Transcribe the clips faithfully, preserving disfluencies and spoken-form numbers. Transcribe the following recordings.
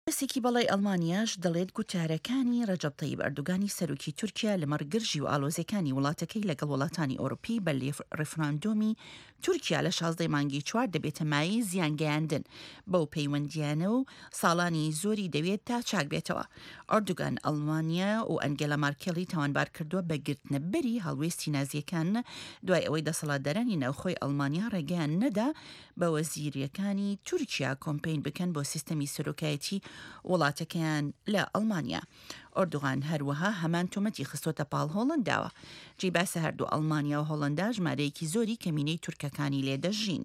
سێکی بەڵی ئەڵمانیاش دەڵێت گوتارەکانی ڕەجەب تەیب ئەردوگانی سەرۆکی تورکیا لە مەرگرژی و ئالۆزەکانی وڵاتەکەی لەگەڵ وڵاتانی ئۆروپی بە ڕێفراندۆمی تورکیا لە شازدەی مانگی چوار دەبێتە مای زیانگەیاندن بەو پەیوەندیانە و ساڵانی زۆری دەوێت تا چاک بێتەوە. ئەردوگان ئەڵمانیا و ئەنگێلا مارکێڵی تاوانبار کردووە بە گرتنەبەری هەڵوێستی نازیەکان دوای ئەوەی دەسەڵاتدارانی ناوخۆی ئەڵمانیا ڕێگەیان نەدا بە وەزیریەکانی تورکیا کۆمپین بکەن بۆ سیستەمی سەرۆکایەتی وڵاتەکەیان لە ئەڵمانیا. ئۆردوغان هەروەها هەمان تۆمەتی خستۆتە پاڵ هۆڵنداوە. جێ باسە هەردوو ئەڵمانیا و هۆڵندا ژمارەیەکی زۆری کەمینەی تورکەکانی لێدەژین.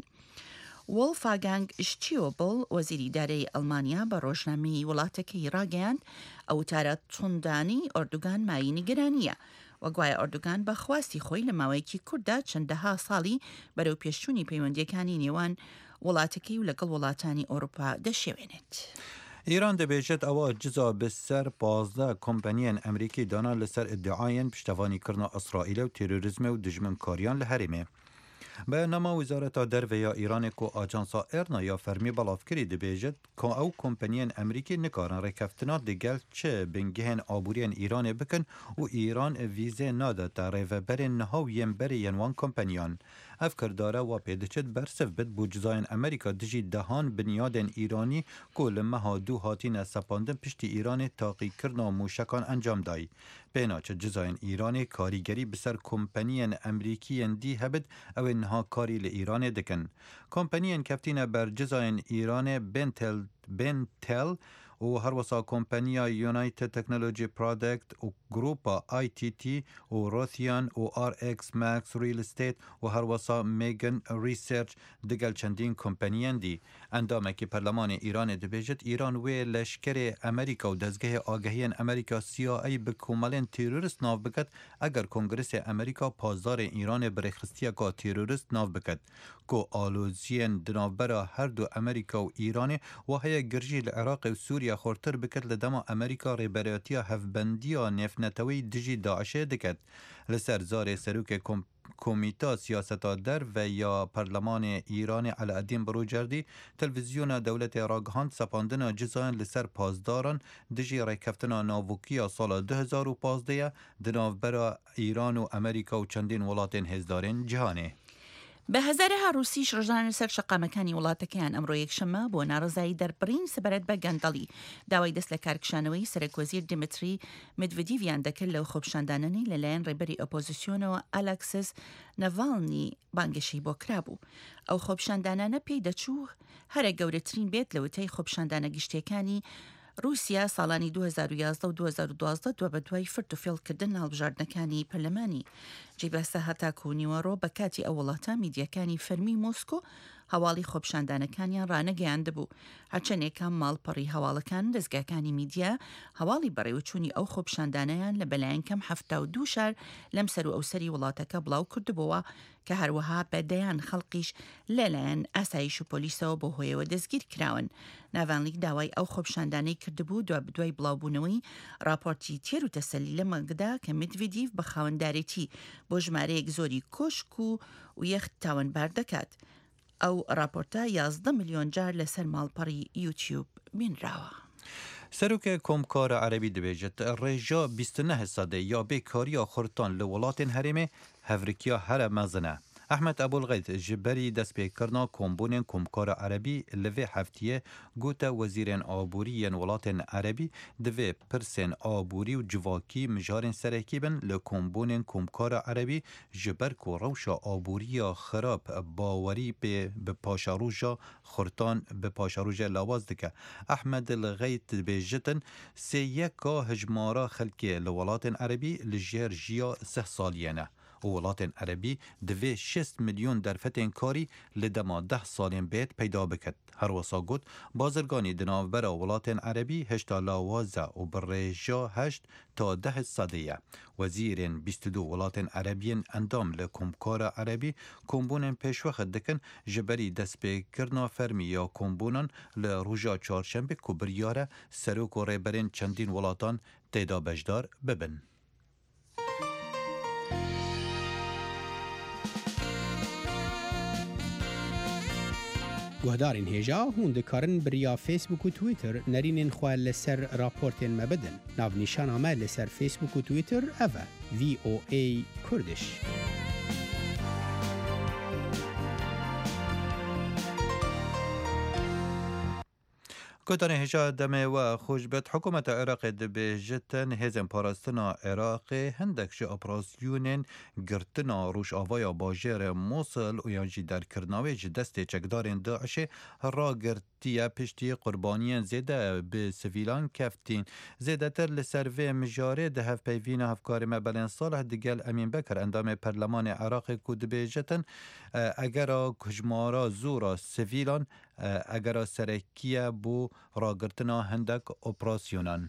وۆڵفاگانگ شتیۆبڵ وەزیری دارایی ئەڵمانیا بە ڕۆژنامەی وڵاتەکەی ڕاگەیاند ئەو وتارە توندانی ئۆردوگان مای نیگەرانیە. وەگوایە ئۆردوگان بە خواستی خۆی لە ماوەیەکی کووردا چەندەها ساڵی بەرەو پێشچوونی پەیوەندیەکانی نێوان وڵاتەکەی و لەگەڵ وڵاتانی ئەوروپا دەشێوێنێت. ایران دەبێژێت ئەوە جزا بەسەر پازدە کۆمپانیان ئەمریکی دانا لەسەر ئیدعایان پشتەوانی کردنا ئەسرائیل و تێرۆریزم و دژمنکاریان لە هەرێمێ. بەیاننامە ویزارەتا دەرڤەیە ئیرانێک و ئاجانسا ئێرنا یا فەرمی بەڵافکری دەبێژێت کە ئەو کۆمپانیان ئەمریکی نکارن ڕێکەفتنا دەگەل چه بنگهێن ئابووریان ئیرانێ بکەن و ئیران ڤیزێ نادەتە ڕێڤەبەرێن نەهاو یەنبەرێ یەنوان کۆمپانیان. ئەف کردارە وا پێدەچێت بەرسەف بێت بۆ جزایان ئەمریکا دژی دەهان بنیادên ئیرانی کو لە مەها دوو هاتینە سەپاندن پشتی ئیرانê تاقیکردنا موشەکان ئەنجام دای. پێناچە جزایên ئیرانê کاریگەری بسەر کۆمپانیên ئەمریکیên دî هەبێت ew ê niha karî li Îranê dikin. Kompaniyên keftîne ber cizayên Îranê Bentel Bentel û herwesa kompaniya United Technology Product û grupa I T T û Rothian û R X Max Real Estate û herwesa Megan Research digel çendîn kompaniyên dî. Endamekî Perlemanê Îranê dibêjit Îran wê leşkerê Amerîka û dezgehê agehiyên Amerîka C I A bi komelên terorist nav biket eger Kongresê Amerîka pazdarê Îranê bi rêxistiyeka terorist nav biket. Ku aloziyên di navbera her du Amerîka û Îranê wa heye girjî li Iraqê û Sûriya xortir biket li dema Amerîka rêberiyatiya hevbendiya nêfnetewî dijî Daişê diket. Li ser zarê serokê Komîta Siyaseta Derve ya Perlemanê Îranê Alaaddin Birûcerdî televizyona dewletê ragihand sepandina cizayan li ser pazdaran dijî rêkeftina navokiya sala du hezar û pazdeh di navbera Îran û Amerîka û çendîn welatên hêzdarên cîhanê. بە هەزارەها رووسیش ڕژدانە سەر شەقامەکانی وڵاتەکەیان ئەمڕۆ یەکشەممە بۆ ناڕزایی دەربڕین سەبارەت بە گەندەڵی داوای دەست لە کارکشانەوەی سەرۆکوەزیر دیمتری مدڤدیڤیان دەکرد لەو خۆپشاندانەی لەلایەن ڕێبەری ئۆپۆزیسیۆنەوە ئەلەکسس نەڤاڵنی بانگشەی بۆ کرابوو. ئەو خۆپشاندانانە پێی دەچوو هەرە گەورەترین بێت لە وتەی خۆپشاندانە گشتیەکانی رووسیا ساڵانی دو هزار و یازدە و دو هزار و دوازدە دووە بە دوای فرد و فێڵکردن هەڵبژاردنەکانی پەرلەمانی. جێبەستە هەتاکو و نیوەڕۆ بە کاتی ئەو وڵاتە میدیەکانی فەرمی مۆسکۆ هەواڵی خۆپشاندانەکانیان ڕانەگەیاندبوو. هەرچەندێکە ماڵپەڕی هەواڵەکان دەستگاکانی میدیا هەواڵی بەڕێوەچوونی ئەو خۆپشاندانەیان لە بەلایەن کەم هەفتە و دوو شار لەم سەر و ئەوسەری وڵاتەکە بڵاو کردبووە کە هەروەها بەدەیان خەڵقیش لەلایەن ئاسایش و پۆلیسەوە بۆ هۆیەوە دەستگیر کراون. ناڤانلیک داوای ئەو خۆپشاندانەی کردبوو دو بدوای بڵاوبوونەوەی راپۆرتی تێر و تەسەلی لە مەنگدا کە میدڤدیڤ بە خاوەندارێتی بۆ ژمارەیەک زۆری کۆشک و و یەخت تاوانبار دەکات. ئەو راپۆرتە یازدە میلیۆن جار لەسەر ماڵپەڕی یوتیوب بینراوە. سەرۆکە کۆمکارە عەرەبی دەبێژێت ڕێژا بیست و نۆ سەدە یا بێکارییا خورتان لە وڵاتên herêmê hevrikiya here mezin e. Ehmed Ebulgeyt ji berî destpêkirina kombûnên Komkara Erebî li vê heftiyê gote wezîrên aboriyên welatên Erebî di vê pirsên aborî û civakî mijarên serekî bin li kombûnên Komkara Erebî ji ber ku rewşa aboriya xirab bawerî pê bi paşaroja xurtan bi paşaroja lawaz dike. Ehmed Elgeyt dibêjitin sê yeka hejmara xelkê li welatên Erebî li jêr jiya seh saliyê ne. û welatên Erebî divê şêst milyon derfetên karî li dema deh salên bêt peyda biket. Her wisa got bazirganî di navbera welatên Erebî heşta lawaz e û bi rêja heşt ta deh sedê ye. Wezîrên bîst û du welatên Erebiyên endam li Komkara Erebî kombûnên pêşwexê dikin ji berî destpêkirina fermî ya kombûnan li roja çarşembê ku biryar e serok û rêberên çendîn welatan têda bejdar bibin. گهدارین هیجا هون دکارن بریا فیسبوک و تویتر نرینین خواه لسر راپورتین مبدن. ناو نیشان آمد لسر فیسبوک و تویتر اوه وی او ای کردش. كوتاني هشا دمي وخوشبت حكومة عراق دبيجتن هزم باراستنا عراقي هندك شي اوبراسيونين گرتنا روش آوايا باجر موصل ويانجي در كرناوي جي دستي چكدارين داعشي را گرتيا پشتي قربانيين زيادة بسفيلان كفتين زيادة تر لسروي مجاري ده هف بيوين هفكاري مبالين صالح دقال امين بكر اندام برلمان عراقي كو دبيجتن اگر کجمارا زورا سفیلان اگر سرکیه بو راگرتنا هندک اپراسیونان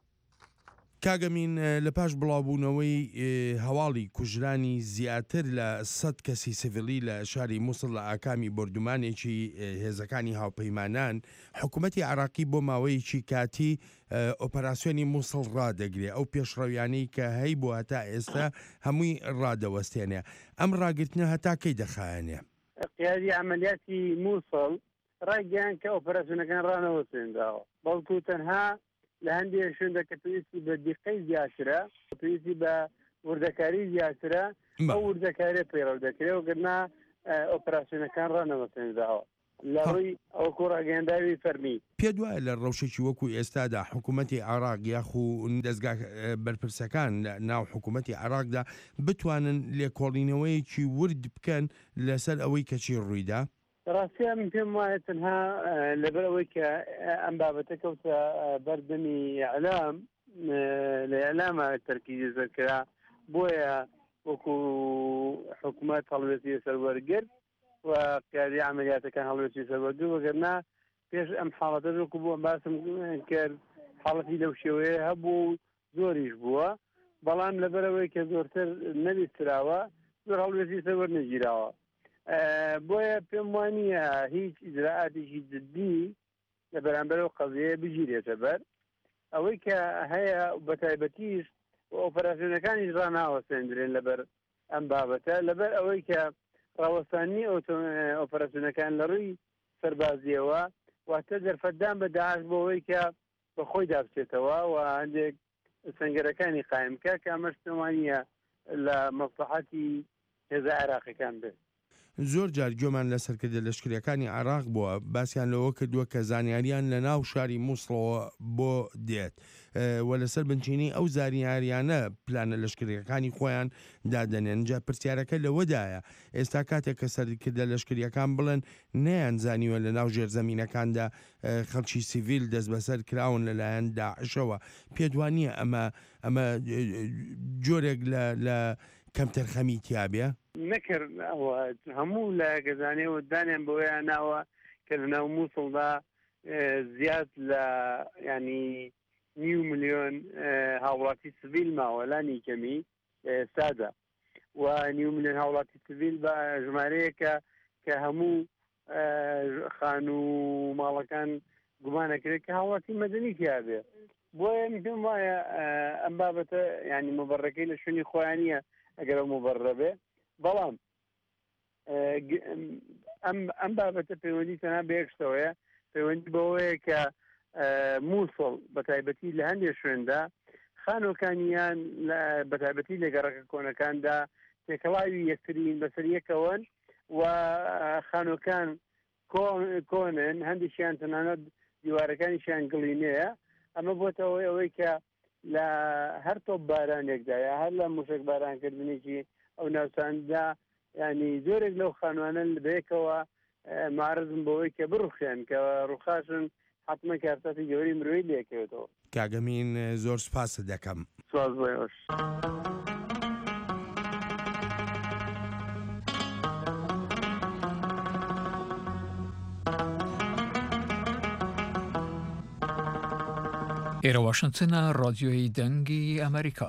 کاگەمین لە پاش بڵاوبوونەوەی هەواڵی کوژرانی زیاتر لە سەد کەسی سڤیلی لە شاری مووسڵ لە ئاکامی بردومانێکی هێزەکانی هاوپەیمانان حکوومەتی عراقی بۆ ماوەیەکی کاتی ئۆپەراسیۆنی مووسڵ ڕادەگرێ ئەو پێشڕەویانەی کە هەی بۆ هەتا ئێستا هەمووی ڕادەوەستێنێ ئەم ڕاگرتنە هەتا کەی دەخایەنێ قیادی عملیاتی مووسڵ ڕایگەیان کە ئۆپەراسیۆنەکان ڕانەوەستێنراوە بەڵکو تەنها لە هەندێک شوێندا کە پێویستی بە دیقەی زیاترە پێویستی بە وردەکاری زیاترە ئەو وردەکاری پەیڕەو دەکرێت وگرنا ئۆپەراسیۆنەکان ڕانەوەستێنراوە لە ڕووی ئەو کوڕاگەیانداوی فەرمی پێ دوایە لە ڕەوشێکی وەکو ئێستادا حکوومەتی عراق یاخو دەستگا بەرپرسەکان ناو حکوومەتی عراقدا بتوانن لێکۆڵینەوەیەکی ورد بکەن لەسەر ئەوەی کەچی ڕوویدا ڕاستیە من پێم وایە تەنها لەبەر ئەوەی کە ئەم بابەتە کەوتە بەردەمی ئەعلام لە ئەعلامە تەرکیز دەکرا بۆیە وەکو حکوومەت هەڵوێستی سەروەرگرت و قیادی عملیاتەکان هەڵوێستی سەروەرگرت وەگەرنا پێش ئەم حاڵەتە وەکو بووە باسم کرد حاڵەتی لەو شێوەیە هەبوو زۆریش بووە بەڵام لەبەرەوەی کە زۆرتر نەبیستراوە زۆر هەڵوێستی سەروەر نەگیراوە بۆیە پێم وانییە هیچ ئیجراعاتێکی جددی لە بەرامبەرەوە قەزیەیە بگیرێتە بەر ئەوەی کە هەیە بە تایبەتیش ئۆپەراسیۆنەکانیش ڕاناوەستێنرێن لەبەر ئەم بابەتە لەبەر ئەوەی کە ڕاوەستانی ئۆپەراسیۆنەکان لە ڕووی سەربازیەوە واتە دەرفەتدان بە داعش بۆەوەی کە بەخۆی دابچێتەوە و هەندێک سەنگەرەکانی قایمکە کە ئەمەش پێوانییە لە مەسلحەتی هێزە عێراقیەکان بێت زۆر جار گوێمان لەسەرکردە لەشکریەکانی عراق بووە باسییان لەوە کردووە کە زانیاریان لە ناو شاری مووسڵەوە بۆ دێت و لەسەر بنچینی ئەو زانیاریانە پلانە لەشکریەکانی خۆیان دادەنێن جا پرسیارەکە لەوەدایە ئێستا کاتێک کە سەرکردە لەشکریەکان بڵێن نەیان زانیوە لە ناو ژێرزەمینەکاندا خەڵکی سیڤیل دەست بەسەر کراون لەلایەن داعشەوە پێدوانیە ئەمە ئەمە جۆرێک لە کەم تەرخەمی تیابێ نەکرد ئەوە هەموو لە گەزانەوە دانیان بەوەیان ناوە کە لە ناو مووسڵدا زیاد لە ینی نیو ملیۆن هاوڵاتی سڤیل ماوە لانی کەمی ئێستادا و نیو ملیۆن هاوڵاتی سڤیل بە ژمارەیەکە کە هەموو خان و ماڵەکان گومانەکرێت کە هاوڵاتی مەدەنی تیابێ بۆیە پێم وایە ئەم بابەتە ینی مەبەڕەکەی لە شوێنی خۆیانە ئەگەر ئەو مەبەڕە بێ بەڵام ئەم بابەتە پەیوەندی تەنها بەیەکشتەوەیە پەیوەندی بەوەیە کە مووسڵ بە تایبەتی لە هەندێک شوێندا خانۆکانیان بە تایبەتی لە گەڕەکە کۆنەکاندا تێکەڵاوی یەکترین بەسەر یەکەوەن و خانۆکان کۆنن هەندێکیان تەنانەت دیوارەکانیشیان گڵینەیە ئەمە بۆتەوەی ئەوەی کە لە هەر تۆپ بارانێکدا یا هەر لە موشک بارانکردنێکی ئەو ناوچاندا ینی زۆرێک لەو خانوانە بەیەکەوە معرضم بەوەی کە بڕوخیان کە ڕوخاشن حتممە کارتاتی گەوری مرۆی لێکەوێتەوە کاگەمین زۆر سپاس دەکەم سواز بۆش. ئێرە واشنگتنە ڕادیۆی دەنگی ئەمریکا.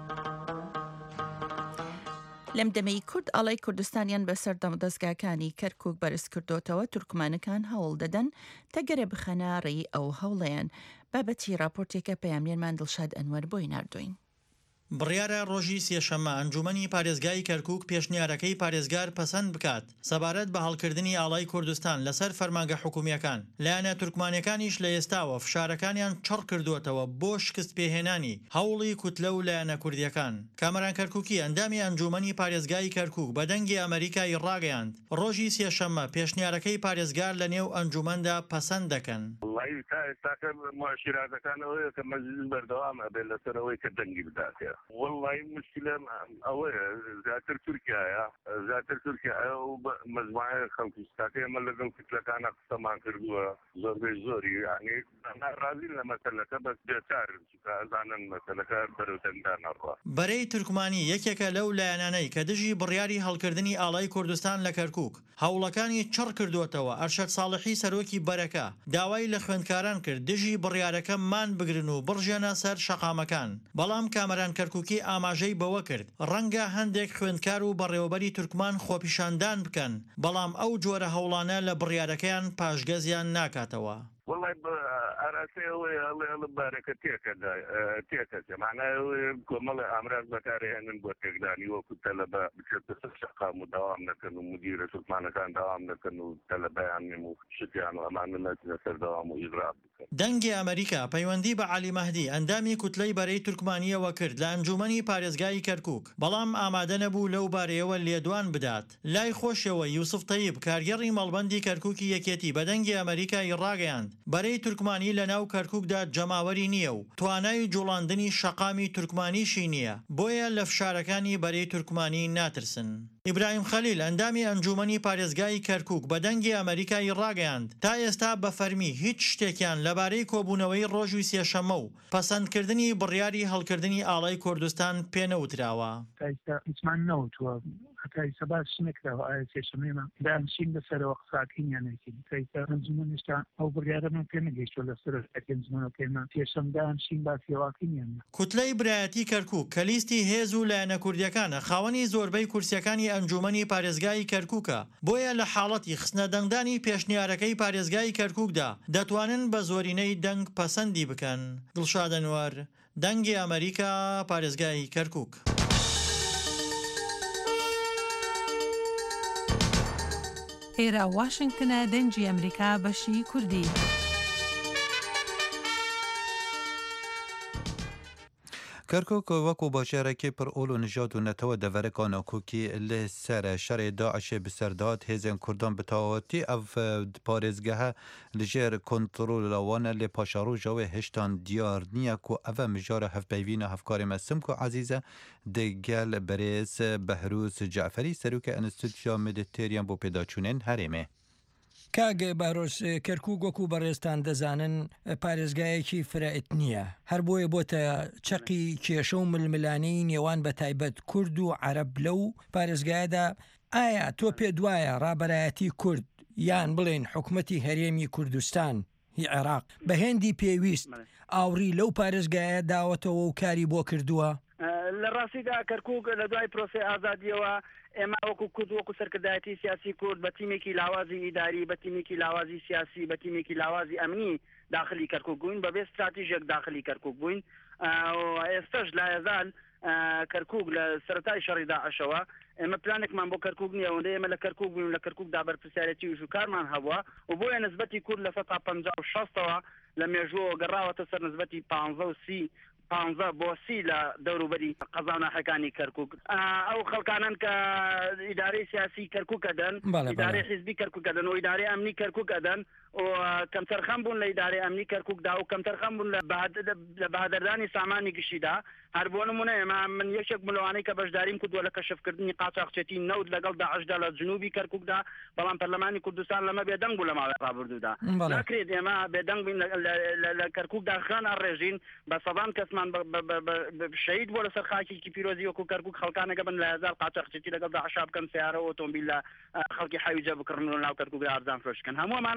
لەم دەمەی کورد ئاڵای کوردستانیان بەسەردەم دەستگاکانی کەرکووک بەرز کردوتەوە تورکمانەکان هەوڵ دەدەن تەگەرە بخەنە ڕێی ئەو هەوڵەیان بابەتی راپۆرتێکە پەیامێرمان دڵشاد ئەنوەر بۆی ناردوین. بڕیارە ڕۆژی سێشەممە ئەنجومەنی پارێزگای کەرکووک پێشنیارەکەی پارێزگار پەسەند بکات سەبارەت بە هەڵکردنی ئاڵای کوردستان لەسەر فەرمانگە حکوومیەکان لایەنە تورکمانیەکانیش لە ئێستاوە فشارەکانیان چڕ کردووەتەوە بۆ شکست پێهێنانی هەوڵی کوتلە و لایەنە کوردیەکان. کامەران کەرکووکی ئەندامی ئەنجومەنی پارێزگای کەرکووک بە دەنگی ئەمریکای ڕاگەیاند ڕۆژی سێشەممە پێشنیارەکەی پارێزگار لە نێو ئەنجومەندا پەسەند دەکەن. تاکە معاشراتەکانەوەی کە مەجلیس بەردەوامە بێت لەسەرەوەی کە دەنگی بداتێ. والله مشكلة أولا زاتر تركيا زاتر تركيا ومجموعة خلق استاكي ما لازم كتلك أنا قسمان كردوها زور بزوري يعني أنا راضي لمسألة بس بيتار أزانا مسألة بروتن دانا بري تركماني يكيكا لو لایەنانەی کە دژی بڕیاری هەڵکردنی ئاڵای کوردستان لە کەرکووک هەوڵەکانی چڕ کردووەتەوە. ئەرشەد ساڵحی سەرۆکی بەرەکە داوای لە خوێندکاران کرد دژی بڕیارەکە مان بگرن و بڕژێنە سەر شەقامەکان. بەڵام کامەران کەرکووکی ئاماژەی بەوە کرد ڕەنگە هەندێک خوێندکار و بەڕێوەبەری تورکمان خۆپیشاندان بکەن بەڵام ئەو جۆرە هەوڵانە لە بڕیارەکەیان پاشگەزیان ناکاتەوە. والله أراسي هو الله بارك تيكا تيكا معناه كمال أمراض بكاري أن نبوتك داني وكنت لبا بشكل شقة مداوم نكنو مدير سلطان كان دوام نكنو طلبة يعني مشتيان وأمان الناس نسر دوام وإغراب. دەنگی ئەمریکا پەیوەندی بە عەلی مەهدی ئەندامی کوتلەی بەرەی تورکمانیەوە کرد لە ئەنجومەنی پارێزگای کەرکووک بەڵام ئامادە نەبوو لەو بارەیەوە لێدوان بدات. لای خۆشەوە یوسف تەیب کارگەڕی مەڵبەندی کەرکووکی یەکێتی بە دەنگی ئەمریکای ڕاگەیاند بەرەی تورکمانی لە ناو کەرکووکدا جەماوەری نییە و توانای جوڵاندنی شەقامی تورکمانیشی نییە بۆیە لە فشارەکانی بەرەی تورکمانی ناترسن. ئیبراهیم خەلیل ئەندامی ئەنجومەنی پارێزگای کەرکووک بە دەنگی ئەمریکای ڕاگەیاند تا ئێستا بە فەرمی هیچ شتێکیان لەبارەی کۆبوونەوەی ڕۆژوی سێشەممە و پەسەندکردنی بڕیاری هەڵکردنی ئاڵای کوردستان پێنەوتراوە. حتى سبب سنكره آية سيشميما بأنشين بسر وقفاكين يعني كي تنزمون إشتا أو بريادة من كنا جيش ولا سر لكن زمانه كنا سيشم بأنشين بافيواكين يعني کوتلەی برایەتی کەرکووک کە لیستی هێز و لایەنە کوردیەکانە خاوەنی زۆربەی کورسیەکانی ئەنجومەنی پارێزگای کەرکووکە بۆیە لە حاڵەتی خستنە دەنگدانی پێشنیارەکەی پارێزگای کەرکووکدا دەتوانن بە زۆرینەی دەنگ پەسەندی بکەن. دڵشاد ئەنوەر دەنگی ئەمریکا پارێزگای کەرکووک. ئێرە واشنگتنە دەنگی ئەمریکا بەشی کوردی. کەرکووک وەکو باشارێکی پڕ ئۆڵ و نژاد و نەتەوە دەڤەرەکانە کوکی لە سەر شەڕێ داعشێ بسەردات هێزن کوردان بتەواتی ئەv پارێزگەهە لەژێر کۆنتڕۆلەوانە لێ پاشاڕۆژەوەی هێشتان دیار نییە و ئەvە مژارە هەفپەیوینە هەفکاری مەسم و عەزیزە دەگەل بەرێز بەهروس جعفەری سەرۆکە ئەنستیتوشیا مدیتێریان بۆ پێداچوونێن هەرێمێ. کاگە باڕۆس کەرکووک وەکو بەڕێستان دەزانن پارێزگایەکی فرائت نییە هەر بۆیە بۆتە چەقی کێشە و ململانی نێوان بە تایبەت کورد و عەرەب لەو پارێزگایەدا. ئایا تۆ پێ دوایە ڕابەرایەتی کورد یان بڵێن حکومەتی هەرێمی کوردستان هی عێراق بە هێندی پێویست ئاوڕی لەو پارێزگایە داوەتەوە و کاری بۆ کردووە؟ لە ڕاستیدا کەرکووک لە دوای پرۆسەی ئازادیەوە ئێمە وەکو کورد وەکو سەرکردایەتی سیاسی کورد بە تیمێکی لاوازی ئیداری بە تیمێکی لاوازی سیاسی بە تیمێکی لاوازی ئەمنی داخلی کەرکووک بووین بەبێ استراتیژێک داخلی کەرکووک بووین. ئێستش لا یەزال کەرکووک لە سەرەتای شەڕی داعشەوە ئێمە پلانێکمان بۆ کەرکووک نییە ئەوەندە ئێمە لە کەرکووک بووین لە کەرکووکدا بەرپرسیارەتی و ژووکارمان هەبووە و بۆیە نسبەتی کورد لە سەتا پەنجا و شەستەوە لە مێژووە گەڕاوەتە سەر نسبەتی پانزە و سی پانزە بۆ سی لە دەوروبەری قەزاوناحەکانی کەرکووک. ئەو خەڵکانن کە ئیدارەی سیاسی کەرکووک ئەدەن ئیدارەی حیزبی کەرکووک ئەدەن و ئیدارەی ئەمنی کەرکووک ئەدەن و کەم تەرخەم بوون لە ئیدارەی ئەمنی کەرکووکدا و کەم تەرخەم بوون لە بەهادەردانی سامانی گشتیدا. هەر بۆ نمونە ئێمە من یەکێک ملەوانەی کە بەشداریم کردووە لە کەشفکردنی قاچاقچێتی نەوت لەگەڵ داعشدا لە جنوبی کەرکووکدا بەڵام پەرلەمانی کوردستان لەمە بێدەنگ بوو لە ماوەی ڕابردوودا. ناکرێت ئێمە بێدەنگ بین لە کەرکووکدا خان ئاڕێژین بە سەدان کەسمان شهید بۆ لەسەر خاکێکی پیرۆزی وەکو کەرکووک خەڵکانەکە بن لە هەزار قاچاقچێتی لەگەڵ داعشا بکەن سیارە و ئۆتۆمبیل لە خەڵکی حەویجە بکڕن و ناو کەرکووکدا ئارزان فرۆشکەن. هەموو ئەمانە بەرپرسە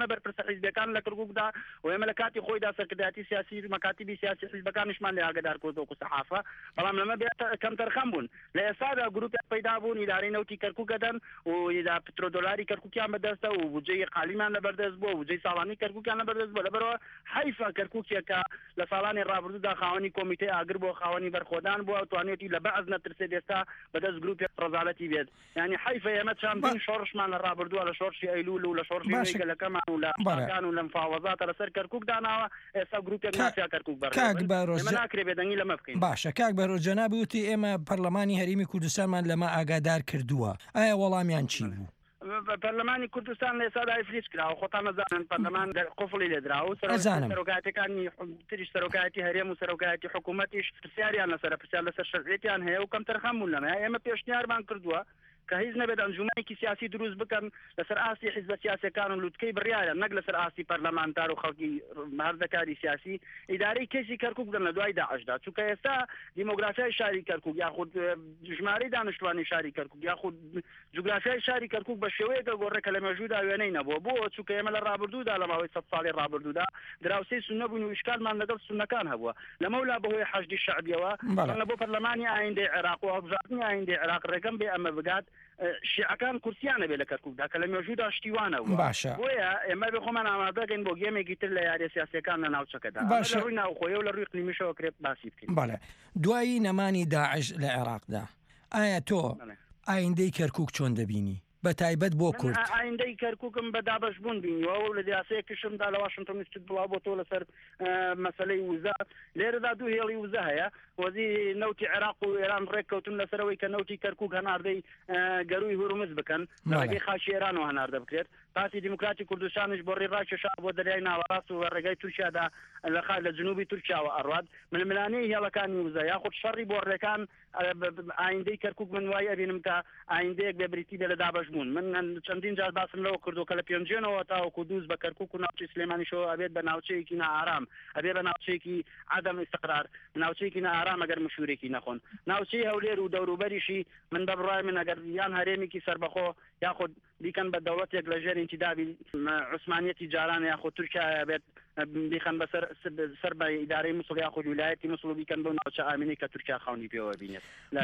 حیزبەکان لە کەرکووکدا و ئێمە لە کاتی خۆیدا سەرکردایەتی سیاسی مەکاتیبی سیاسی حیزبەکانیشمان لێ ئاگادار کردووەکو سەحافە بەڵام لەمە کەم تەرخەم بوون لە ئێستادا گروپێک پەیدا بوون ئیدارەی نەوتی کەرکووک دەدەن و ئیدا پترۆدۆلاری کەرکووکیان بەدەستە و بودجەی قالیمان لەبەردەست بووە بودجەی ساڵانی کەرکووکیان لەبەردەست بووە لەبەرەوە حیفە کەرکووکێکە لە ساڵانی ڕابردوودا خاوەنی کۆمیتەی ئاگر بۆ خاوەنی بەرخۆدان بووە توانێتی لە بەعز نەترسێت ئێستا بەدەست گروپێک ڕەزالەتی بێت یعنی حیفە ئێمە چاندین شۆڕشمان لە ڕابردووە لە شۆڕشی ئەیلول و لە شۆڕشی وێگەلەکەمان و لە پاکان و لە مفاوەزاتە لەسەر کەرکووک داناوە ئێستا گروپێک ناسیا کەرکووک بەڕێوە ناکرێ بێدەنگی لەمە بکەین باشە کاک بەرۆز جەنابی وتی ئێمە پەرلەمانی هەرێمی کوردستانمان لەمە ئاگادار کردووە ئایا وەڵامیان چی بوو؟ پەرلەمانی کوردستان لە ئێستادا ئیفلیس کراوە خۆتان نەزانن پەرلەمان قوفڵی لێدراوە سەرۆکایەتەکانی تریش سەرۆکایەتی هەرێم و سەرۆکایەتی حکوومەتیش پرسیاریان لەسەر پرسیار لەسەر شەرعیەتیان هەیە و کەم تەرخەم بوون لەمە ئێمە پێشنیارمان کردووە کە هیچ نەبێت ئەنجومەیەکی سیاسی دروست بکەن لەسەر ئاستی حیزبە سیاسیەکان و لوتکەی بڕیارە نەک لەسەر ئاستی پەرلەمانتار و خەڵکی هەردەکاری سیاسی ئیدارەی کێسی کەرکووک بدەن لە دوای داعشدا چونکە ئێستا دیمۆگرافیای شاری کەرکووک یاخود ژمارەی دانیشتوانی شاری کەرکووک یاخود جوگرافیای شاری کەرکووک بە شێوەیەکە گۆڕێکە لە مێژوودا وێنەی نەبووە بۆ چونکە ئێمە لە ڕابردوودا لە ماوەی سەد ساڵی ڕابردوودا دراوسەی سونە بوون و ئیشکالمان لەگەڵ سونەکان هەبووە لەمەولا بەهۆی حەشدی شەعبیەوە لە بۆ پەرلەمانی ئایندەی عێراق و هەڵبژاردننی ئایندەی عێراق ڕێگەم بێ ئەمە بگات شیعەکان کورسیانە بێ لە کەرکووکدا کە لە مێژوودا شتیوانە باشە بۆیە ئێمە بێ خۆمان ئامادەگەین بۆ گێمێکی تر لە یاریە سیاسیەکان لە ناوچەکەدا لە ڕووی ناوخۆیە و لە ڕووی قلیمیشەوە کرێت باسی بکەین بەڵێ دوایی نەمانی داعش لە عێراقدا ئایا تۆ ئایندەی کەرکووک چۆن دەبینی بە تایبەت بۆ کورد ئایندەی کەرکووکم بە دابەشبوون بینیەوە و لە دیاسەیەکیشمدا لە واشنگتن نیشت بڵاو بۆ تۆ لەسەر مەسەلەی وزە لێرەدا دوو هێڵی وزە هەیە وەزی نەوتی عێراق و ئێران ڕێککەوتن لەسەرەوەی کە نەوتی کەرکووک هەناردەی گەروی هورمز بکەن ڕێگەی خاشی ئێرانەوە هەناردە بکرێت پارتی دیموکراتی کوردستانش بۆ ڕێڕاکێشا بۆ دەریای ناوەڕاست و ڕێگای تورکیادا لە لە جنوبی تورکیاوە ئەڕوات ململانەی هێڵەکانی وزە یاخود شەڕی بۆ ڕێکان ئایندەی کەرکووک من وای ئەبینم کە ئایندەیەک بێ بریتی بێ لە دابەشبوون من چەندین جار باسم لەوە کردو کە لە پێنجێنەوە تاوەکو دووز بە کەرکووک و ناوچەی سلێمانیشەوە ئەبێت بە ناوچەیەکی نائارام ئەبێ بە ناوچەیەکی عدەم ئیستقرار ناوچەیەکی نائارام ئەگەر مشورێکی نەخۆن ناوچەی هەولێر و دەوروبەریشی من بە بڕای من ئەگەر یان هەرێمێکی سەربەخۆ یاخود بیکەن بە دەوڵەتێک لە ژێر ئینتیدابی عوسمانیەتی جاران یاخود تورکیا بێت بیخەن بەسەر سەر بە ئیدارەی موسڵ یاخود ویلایەتی موسڵ بیکەن بۆ ناوچە ئامینەی کە تورکیا خاونی پێوە بینێت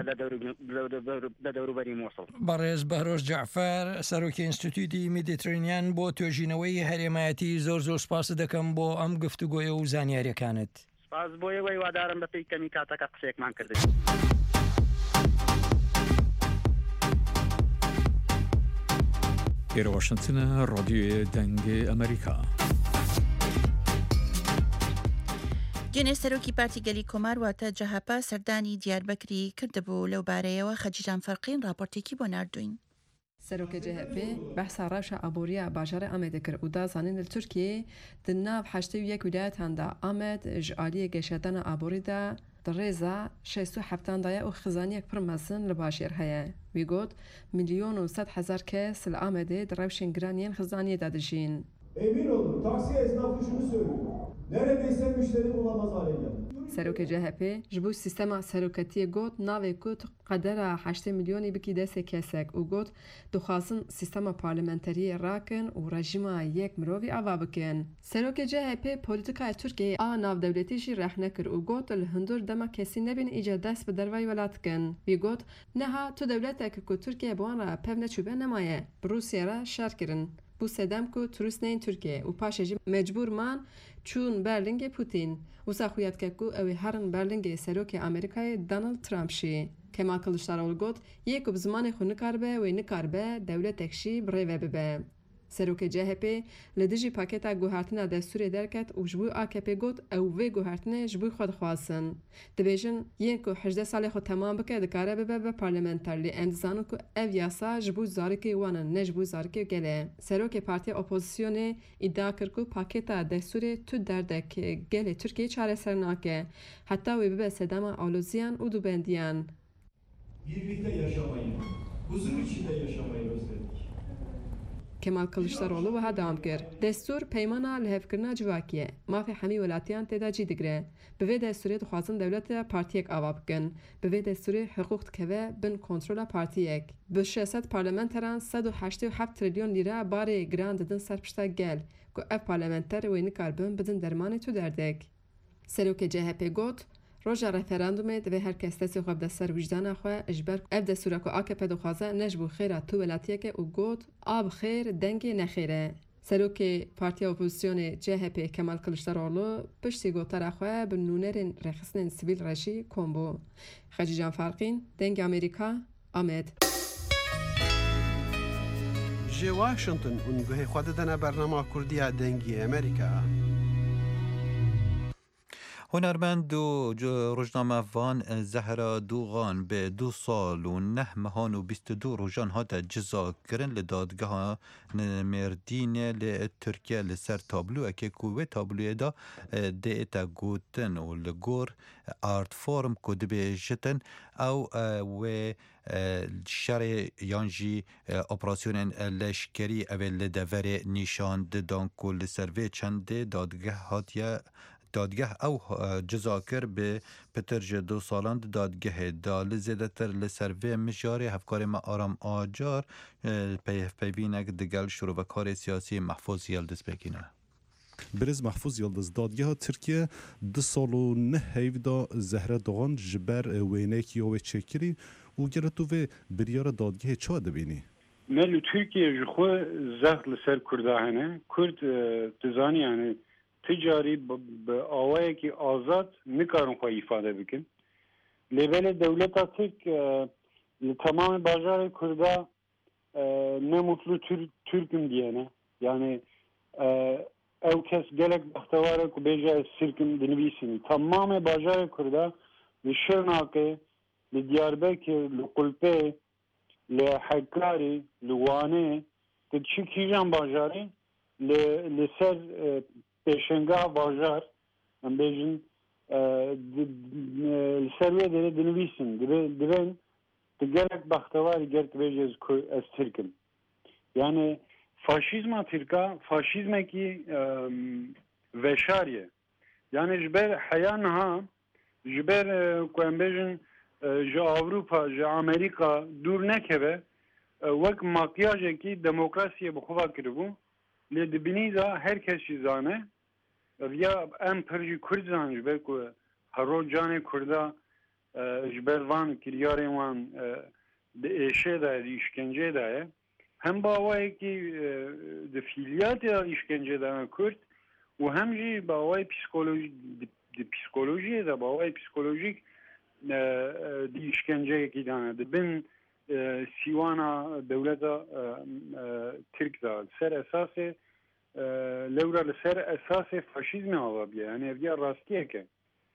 لە دەوروبەری موسڵ بەڕێز بەهرۆز جعفەر سەرۆکی ئینستیتوتی میدیترێنیان بۆ توێژینەوەی هەرێمایەتی زۆر زۆر سپاس دەکەم بۆ ئەم گفتوگۆیە و زانیاریەکانت سپاس بۆ ئێوەی وادارم بە پێی کەمی کاتەکە قسەیەکمان کرد. ئێرە واشنگتنە ڕادیۆیە دەنگی ئەمریکا. جێنێ سەرۆکی پارتی گەلی کۆمار واتە جەهاپا سەردانی دیاربەکری کردبوو لەو بارەیەوە خەجیجان فەرقین راپۆرتێکی بۆ ناردوین. سەرۆکە جەهەپێ بەحسا ڕەشە ئابوووریە باژارە ئەمێ دەکرد و دازانین لە تورکیە دناو حەشتە و یەک ویلایەتاندا ئەمەد ژعالیە گەشەدانە ئابووریدا ڕێزە شەست و هەفتاندایە و خزانیەک پڕ مەزن لە باشێر هەیە ویگوت میلیۆن و سەد هەزار کەس لە ئامەدێ دڕەوشین گرانیان خزانیەدا دەژین. Emin olun taksi esnafı şunu söylüyor. Neredeyse müşteri bulamaz hale geldi. سەرۆکە جەهەپێ ji bo sîstema seroketiyê got navê ku qedera heştê milyonê bikî destê kesek û got dixwazin sîstema parlamenteriyê rakin û rejima yek mirovî ava bikin. Serokê CHP polîtikaya Tirkiyeyê a navdewletî jî rex nekir û got li hundir dema kesî nebin îce dest bi dervayê welat dikin. Wî got neha tu dewletekî ku Tirkiye bi wan re pev neçûbe nemaye bi Rûsya re şer kirin. Bu sedem ku turistneyên Tirkiye û paşê jî mecbûr man çûn berlingê Putin û saxuyet ke ku ew ê herin berlingê serokê Amerîkayê Donald Trump jî. Kemal Kılıçdaroğlu got yê ku bi zimanê xwe nikaribe wê nikaribe dewletek jî bi rê ve bibe. Serokê C H P li dijî paketa guhertina destûrê derket û ji bo A K P got ew vê guhertinê ji bo xwe dixwazin. Dibêjin yên ku hejdeh salê xwe temam bike dikare bibe be parlamenterlî em dizanin ku ev yasa ji bo zarokê wan in ne ji bo zarokê gelê. Serokê Partiya Opozisyonê îdia kir ku paketa destûrê tu derdek gelê Tirkiyeyê çareser nake. Heta wê bibe sedema aloziyan û dubendiyan. Birlikte yaşamayı, huzur içinde yaşamayı özledik. Kemal Kılıçdaroğlu wiha devam kir. Destûr peymana lihevkirina civakî mafê hemî welatiyan têda cî digire. Bi vê destûrê dixwazin dewleta partiyek ava bikin. Bi vê destûrê hiqûq dikeve bin kontrola partiyek. Bi şêst sed parlamenteran sed û heştê û heft trilyon lîra barê giran didin ser pişta gel. ku ev parlamenter wê nikarbin bidin dermanê tu derdek. Serokê C H P got, roja referandumê divê her kes destê xwe bide ser wijdana xwe ji ber ev destûra ku A K P dixwaze ne ji bo xêra tu welatiyeke û got ab xêr dengê nexêr e. Serokê Partiya Opozisyonê C H P Kemal Kılıçdaroğlu piştî gotara xwe bi nûnerên rexistinên sivîl re jî kom bû. Xecîcan Farqîn, Dengê Amerîka, Amed. Ji Washington û guhê xwe didine bernama Kurdiya Dengê Amerîka. هنرمند و روزنامه وان زهرا دوغان به دو سال و نه مهان و بیست و دو روزان ها تا جزا کرن لدادگاه مردین ل ترکیه لسر تابلو اکی کوه تابلوی دا دیتا گوتن و لگور آرت فورم کد بیشتن او و شر یانجی اپراسیون لشکری اول دور نشان دادن کل سروی چند دادگاه هاتیه دادگاه او جزا کر به پترج دو سالان دادگاه دال زیادتر لسروی مجاری هفکار ما آرام آجار پیف پیوینک دگل شروع و کار سیاسی محفوظ یلدز بگینه. برز محفوظ یلدز دادگاه ترکیه دو سال و نه هیودا زهره دوغان جبر وینکی و چکری و گرتو و بریار دادگاه چا دبینی؟ ملو ترکیه جخو زهر لسر کردهانه کرد تزانی یعنی ticari avayeki azad nikarın xwe ifade bikin. Lêvelê dewleta Tirk li tamamê bajarê Kurda ne mutlu Türk'üm diyene. Yani ew kes gelek baxtewar e ku bêje ez Sirkim dinivîsî. Tamamê bajarê Kurda li Şirnakê, li Diyarbekir, li Qulpê, li Hekarî, li Wanê, di çi kîjan bajarê li ser Peşengah bajar, em bêjin li ser wê derê dinivîsin. Divên tu gelek baxtewarî ger tu bêje ez Tirkim. Yani faşizma Tirka, faşizmekî veşariye. Yani ji ber heya niha, ji ber ku em bêjin ji Avrupa, ji Amerîka dûr nekeve, wek makyajekî demokrasiyê bi xwe kiribû, lê dibînî da herkes jî zane. Ya em pir Kurd zan ji ber ku hero canê Kurda ji ber van kiryarên wan di êşê de di îşkencê de ye. Hem bawayekî di fîliyatê îşkencê de Kurd û hem jî bawayê psikolojî di psikolojiyê de bawayê psikolojîk di îşkenceyekî de dibin sîwana dewleta Tirk da ser esasê lewra li ser esasê faşîzmê avabiye. Yani ev rastiyeke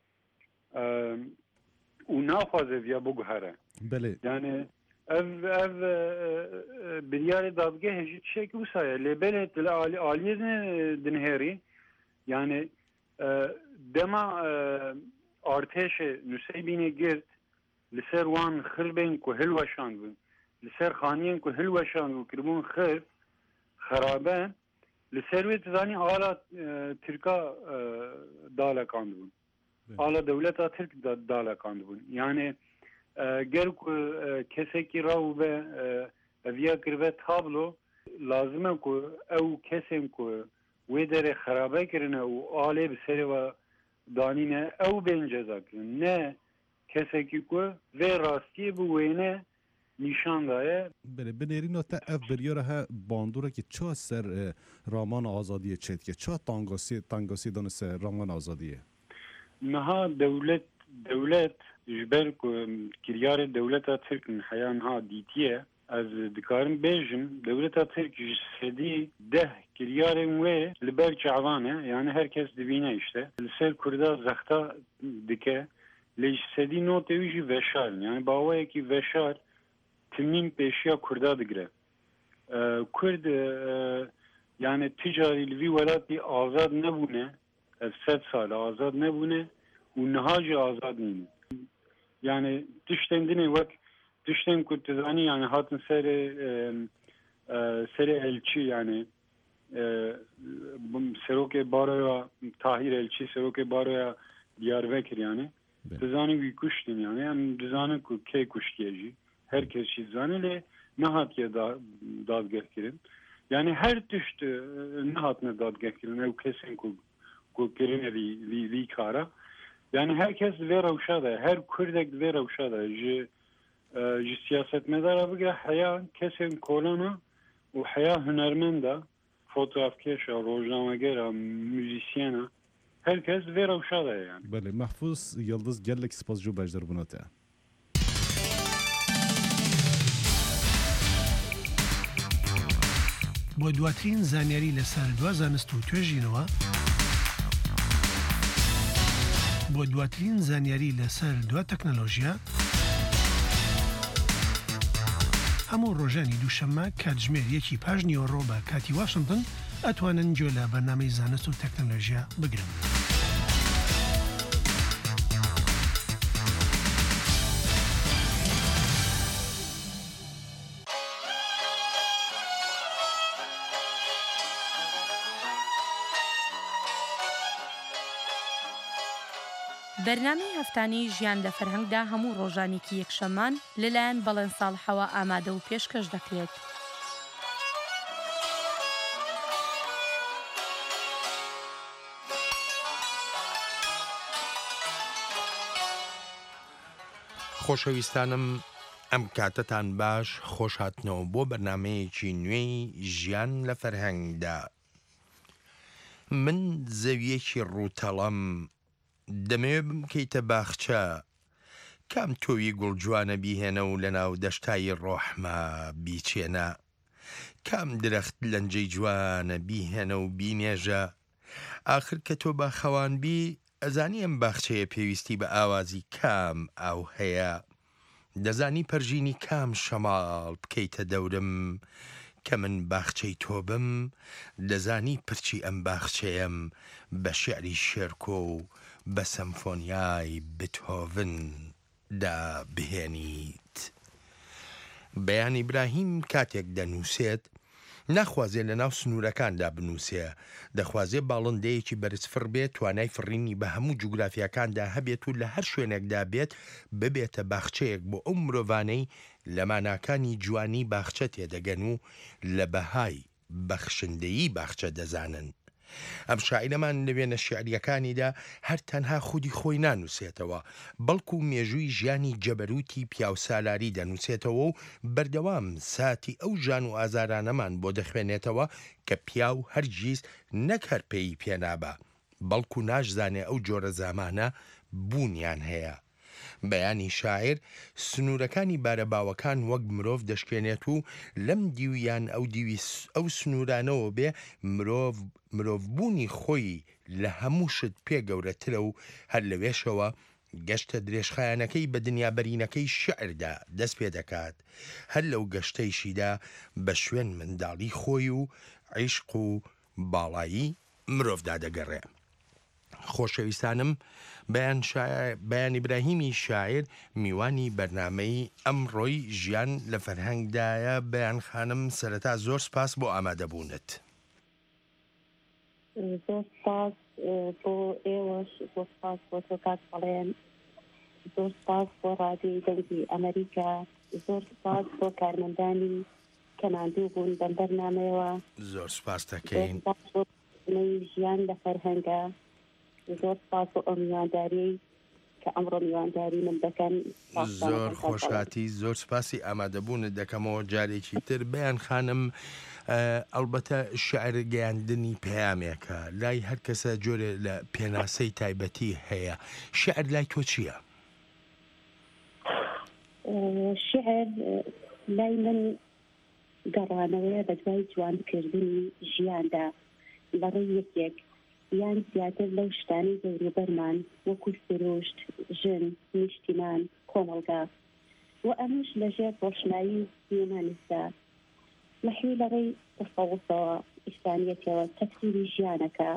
û naxwaze ev biguhere. Yani ev ev biryarê dadgehê jî tişekî wisa ye. Lêbelê li aliyê dinherî yani dema artêşê Nûseybînê girt li ser wan xirbên ku hilweşandbûn, li ser xaniyên ku hilweşandbûn kiribûn xir xerabe li ser wê tizanî ala Tirka dalekandibûn. Ala dewleta Tirk dalekandibûn. Yani ger ku kesekî raw ve eviya kirive tablo lazim e ku ew kesên ku wê derê xerabe kirine û alê bi serê ve danîne ew bên ceza kirin. Ne kesekî ku vê rastiyê bû wêne nîşan daye. Binêrîna te ev biryara he bandûrekî çi ser raman azadiyê çêdike? Çi tangasî tangasî dane ser raman azadiyê? Niha dewlet dewlet ji ber ku kiryarê dewleta Tirk heya niha dîtiye ez dikarim bêjim dewleta Tirk ji sedî deh kiryarên wê li ber çavan e. Yani herkes dibîne işte. Li ser Kurda zexta dike lê ji sedî notê wî jî veşar. Yani bawayekî veşar timîn pêşiya Kurda digire. Kurd yani ticari li vî welatî azad nebûne, ev sed sal azad nebûne û niha jî azad nîne. Yani tiştên dinê wek tiştên ku tu zanî yani hatin serê serê elçî yani serokê baroya Tahir elçî serokê baroya Diyarbekir yani tu zanî wî kuştin yani em dizanin ku kê kuştiye jî herkes jî zanî lê nehatiye dadgeh kirin. yani her tişt ne hatne dadgekirin ev kesin ku ku kirine vi vi vi kara yani herkes ve revşada her Kurdek ve revşada ji ji siyasetmedara bigre haya kesin kolana و حیا هنرمنده فوتوغرافکیشا روزنامه‌گرا موزیسینا herkes ve revşada yani. بله محفوظ Yıldız gelek spas جو بجدر بناته. بۆ دواترین زانیاری لەسەر دوا زانست و توێژینەوە بۆ دواترین زانیاری لەسەر دوا تەکنەلۆژیا هەموو ڕۆژانی دووشەممە کاتژمێر یەکی پاش نیوەڕۆ بە کاتی واشنگتن ئەتوانن گوێ لە بەرنامەی زانست و تەکنەلۆژیا بگرن. بەرنامەی هەفتانەی ژیان لە فەرهەنگدا هەموو ڕۆژانێکی یەکشەممان لەلایەن بەڵێن ساڵحەوە ئامادە و پێشکەش دەکرێت. خۆشەویستانم ئەم کاتتان باش خۆش هاتنەوە بۆ بەرنامەیەکی نوێی ژیان لە فەرهەنگدا. من زەویەکی ڕووتەڵەم دەمەوێ بمکەیتە باخچە کام تۆوی گوڵجوانە بیهێنە و لە ناو دەشتایی ڕۆحمە بیچێنە کام درەخت لەنجەی جوانە بیهێنە و بینێژە ئاخر کە تۆ با خەوان بی ئەزانی ئەم باخچەیە پێویستی بە ئاوازی کام ئاو هەیە دەزانی پەرژینی کام شەماڵ بکەیتە دەورم کە من باخچەی تۆ بم دەزانی پرچی ئەم باخچەیەم بە شێعری شێرکۆ و بە سەمفۆنیای بتهۆڤن دا بهێنیت. بەیان ئیبراهیم کاتێک دەنووسێت ناخوازێ لە ناو سنوورەکاندا بنووسێ دەخوازێ باڵندەیەکی بەرزفڕ بێت توانای فڕینی بە هەموو جوگرافیەکاندا هەبێت و لە هەر شوێنێکدا بێت ببێتە باخچەیەک بۆ ئەو مرۆڤانەی لە ماناکانی جوانی باخچە تێدەگەن و لە بەهای بەخشندەیی باخچە دەزانن. ئەم شاعیرەمان لە وێنە شیعریەکانیدا هەر تەنها خودی خۆی نانووسێتەوە بەڵکو و مێژووی ژیانی جەبەروتی پیاوسالاری دەنووسێتەوە و بەردەوام ساتی ئەو ژان و ئازارانەمان بۆ دەخوێنێتەوە کە پیاو هەرگیز نەک هەر پێی پێنابە بەڵکو ناشزانێ ئەو جۆرە زامانە بوونیان هەیە. بەیانی شاعر سنوورەکانی بارەباوەکان وەک مرۆڤ دەشکێنێت و لەم دیویان ئەو دیوی ئەو سنوورانەوە بێ مرۆڤ مرۆڤبوونی خۆی لە هەموو شت پێ گەورەترە و هەر لەوێشەوە گەشتە درێژخایەنەکەی بە دنیابەرینەکەی شعردا دەست پێ دەکات هەر لەو گەشتەیشیدا بە شوێن منداڵی خۆی و عیشق و باڵایی مرۆڤدا دەگەڕێ. خۆشەویستانم بەیان ئیبراهیمی شاعر میوانی بەرنامەی ئەمڕۆی ژیان لە فەرهەنگدایە بەیان خانم سەرەتا زۆر سپاس بۆ ئامادەبوونت. زۆر سپاس بۆ ئێوەش زۆر سپاس بۆ تۆ کات بەڵێن زۆر سپاس بۆ ڕادیۆی دەنگی ئەمریکا زۆر سپاس بۆ کارمەندانی کەماندوو بوون بەم بەرنامەیەوە زۆر سپاس دەکەین ژیان لە فەرهەنگە زۆر سپاس بۆ ئەو میوانداری کە ئەمڕۆ میوانداری من دەکەن زۆر خۆشحاتی زۆر سپاسی ئامادەبوونت دەکەمەوە جارێکی تر بەیان خانم ئەلبەتە شعر گەیاندنی پەیامێکە لای هەر کەسە جۆرە لە پێناسەی تایبەتی هەیە شعر لای تۆ چییە؟ شعر لای من گەڕانەوەیە بە دوای جوانکردنی ژیاندا بەڕێی یەکێک یان زیاتر لەو شتانی دەوروبەرمان وەکو سروشت ژن نیشتیمان کۆمەڵگا و ئەمەش لەژێر ڕۆشنایی هیومانیستە نەحوی لەڕێی تەسەووفەوە ئیسلامەتەوە تەفسیری ژیانەکە.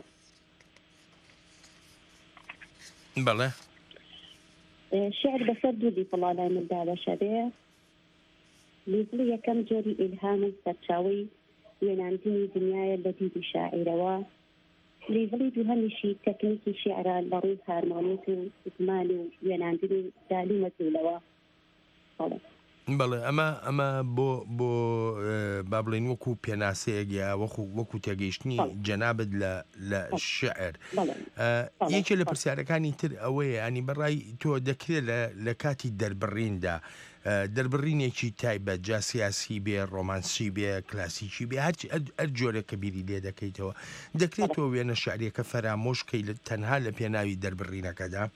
بەڵێ شعر بەسەر دوو لیڤڵانای مندا بەشە بێ لیڤڵی یەکەم جۆری ئیلهام و سەرچاوەی وێناندنی دنیایە لە دیدی شاعیرەوە لیڤڵی دووهەمیشی تەکنیکی شیعران بەڕووی هارمۆنیت و زمان و وێناندنی دالی مەزولەوە. بەڵێ ئەمە ئەمە بۆ بۆ با بڵێن وەکو پێناسەیەک یا وەکو وەکو تێگەیشتنی جەنابەت لە شعر یەکێ لە پرسیارەکانی تر ئەوەیە ئەنی بەڕای تۆ دەکرێت لە کاتی دەربڕیندا دەربڕینێکی تایبەت جا سیاسی بێ ڕۆمانسی بێ کلاسیکی بێ هەر جۆرێکە بیری لێ دەکەیتەوە دەکرێتەوە وێنە شعریەکە فەرامۆشکەی تەنها لە پێناوی دەربڕینەکەدا؟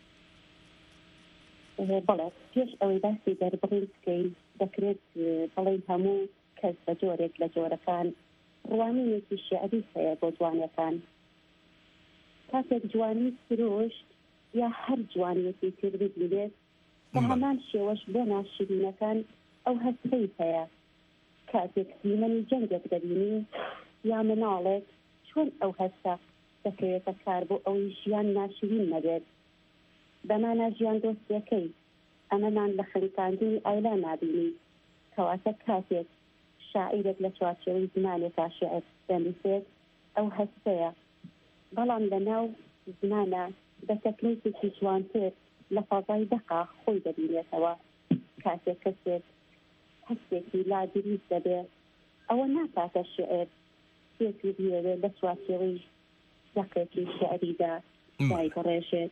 بەڵێ پێش ئەوەی باسی دەربڕین بکەین دەکرێت بەڵێن هەموو کەس بە جۆرێک لە جۆرەکان ڕوانینێکی شیعری هەیە بۆ جوانەکان کاتێک جوانی فرۆشت یا هەر جوانیەکی تر ببینێت بە هەمان شێوەش بۆ ناشرینەکان ئەو هەستەی هەیە کاتێک دیمەنی جەنگێک دەبینی یا مناڵێک چۆن ئەو هەستە دەکەوێتە کار بۆ ئەوەی ژیان ناشرین نەبێت بەمانە ژیان دۆستیەکەی ئەمەمان لە خەریکاندنی ئایلا نابینی کەواتە کاتێک شاعیرێک لە چوارچێوەی زمانێکا شێعر دەنووسێت ئەو هەستەیە بەڵام لەناو زمانە بە تەکنیکێکی جوانتر لە فەزای دەقا خۆی دەبینێتەوە کاتێک کەسێک هەستێکی لا دروست دەبێت ئەوە ناکاتە شێعر پێکی بێوێت لە چوارچێوەی دەقێکی شێعریدا دایگەڕێژێت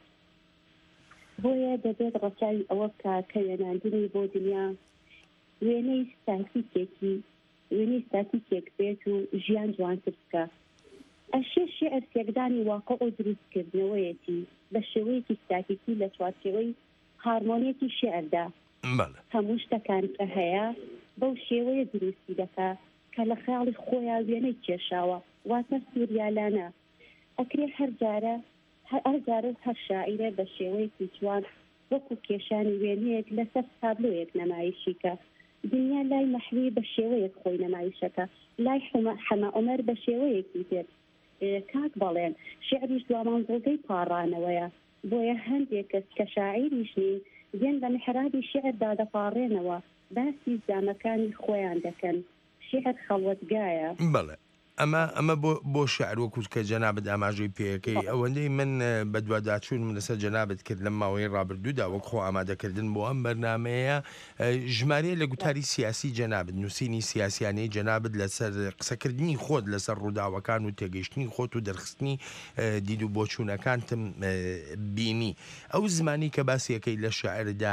بۆیە دەبێت ڕەچاوی ئەوە بکە کە وێناندنی بۆ دنیا وێنەی ستاتیکێکی وێنەی ستاتیکێک بێت و ژیان جوانتر بکە ئەشێ شێعر سێکدانی واقع و دروستکردنەوەیەتی بە شێوەیەکی ستاتیکی لە چوارچێوەی هارمۆنیەتی شێعردا هەموو شتەکان کە هەیە بەو شێوەیە دروستی دەکا کە لە خەیاڵی خۆیان وێنەی کێشاوە واتە سووریالانە ئەکرێ هەر جارە هەر جارە هەر شاعیرە بە شێوەیەکی جوان وەکو کێشانی وێنەیەک لەسەر تابلۆیەک نەمایشیکە دنیا لای مەحوی بە شێوەیەک خۆی نەمایشەکە لای حەما عومەر بە شێوەیەکی تر کاک بەڵێن شێعریش دوامانزەڵگەی پاڕانەوەیە بۆیە هەندێک کەس کە شاعیریش نین دێن لە محرابی شێعردا دەپاڕێنەوە باسی زامەکانی خۆیان دەکەن شێعر خەڵوەتگایە بەڵێ ئەمە ئەمە بۆ شعر وەکوت کە جەنابەت ئاماژەی پێەکەی ئەوەندەی من بە دوواداچوون من لەسەر جەنابەت کرد لەم ماوەی ڕابردوودا وەک خۆ ئامادەکردن بۆ ئەم بەرنمەیە ژمارە لە گوتاری سیاسی جەنابەت نووسینی سیاسیانەی جەنابەت لەسەر قسەکردنی خۆت لەسەر ڕووداوەکان و تێگەیشتنی خۆت و دەرخستنی دید و بۆچوونەکانتم بینی ئەو زمانی کە باسیەکەی لە شاعردا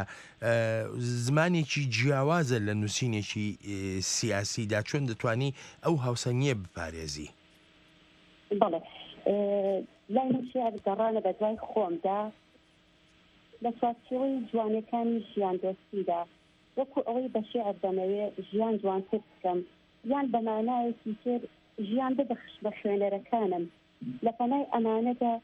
زمانێکی جیاوازە لە نووسینێکی سیاسیدا چۆن دەتوانی ئەو هاوسەنگیە بپارێزی؟ بەڵێ لای من شێعر گەڕانە بە دوای خۆمدا لە چوارچێوەی جوانەکانی ژیان دۆستیدا وەکو ئەوەی بە شێعر دەمەوێت ژیان جوانتر بکەم یان بە مانایەکی تر ژیان بدەخش بە خوێنەرەکانم لە پەنای ئەمانەدا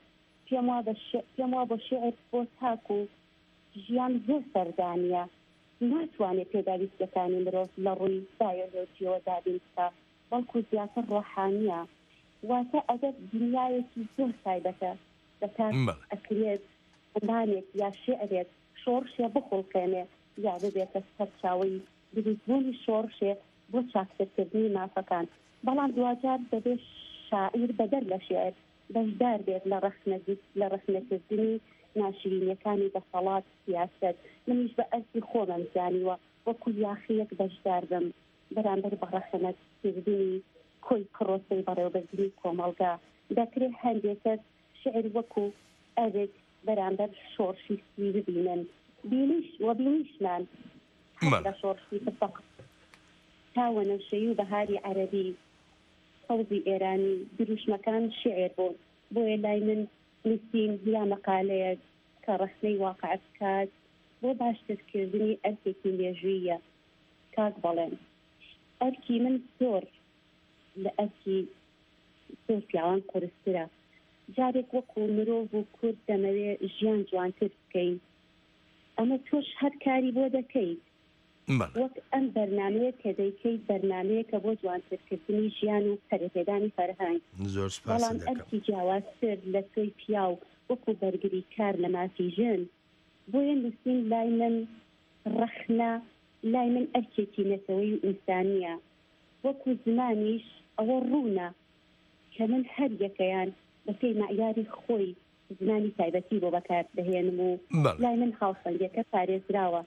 پێم وا بۆ شێعر بۆ تاک و ژیان زۆر سەردانیە ناتوانێت پێداویستەکانی مرۆڤ لە ڕووی بایۆلۆجیەوە دابین بکە بەڵکو زیاتر ڕۆحانیە واتە ئەگەر دنیایەکی زۆر تایبەتە دەکات ئەکرێت ئەمانێک یا شێعرێک شۆڕشێ بخۆڵکێنێ یا ببێتە سەرچاوەی دروستبوونی شۆڕشێ بۆ چاکترکردنی مافەکان بەڵام دوجار دەبێت شاعیر بەدەر لە شێعر بەشدار بێت لە ڕەخنەکردنی ناشرینیەکانی دەسەڵات سیاست منیش بە ئەرزی خۆمەم زانیوە وەکو یاخیەک بەشدار بم بەرامبەر بە ڕەخنەکردنی کۆی پرۆسەی بەڕێوەبردننی کۆمەلگا دەکرێت هەندێک کەس شعر وەکو ئەرێک بەرامبەر شۆڕشی سی ببینن بینیش وە بینیشمان لە شۆڕشی تفەق تاوەنەوشەی و بەهاری عەرەبی فەوزی ئێرانی دروشمەکان شعر بوون بۆیە لای من نووسین یا مەقالەیەک کە ڕەخنەی واقع بکات بۆ باشترکردنی ئەرکێکی مێژوویە کاک بەڵێن ئەرکی من زۆر لە ئەرکی زۆر پیاوان قورسترە جارێک وەکو مرۆڤ و کورد دەمەوێت ژیان جوانتر بکەین ئەمە تۆش هەر کاری بۆ دەکەیت وەک ئەم بەرنامەیە کە دەیکەیت بەرنامەیەکە بۆ جوانترکردنی ژیان و پەرەپێدانی فەرهەنگ بەڵام ئەرکی جیاوازتر لە تۆی پیاو وەکو بەرگری کار لە مافی ژن بۆیە نووسین لای من ڕەخنە لای من ئەرکێکی نەتەوەی و ئینسانیە وەکو زمانیش ئەوە ڕوونە کە من هەر یەکەیان بەپێی مەعیاری خۆی زمانی تایبەتی بۆ بەکار دەهێنم و لای من هاوسەنگەکە پارێزراوە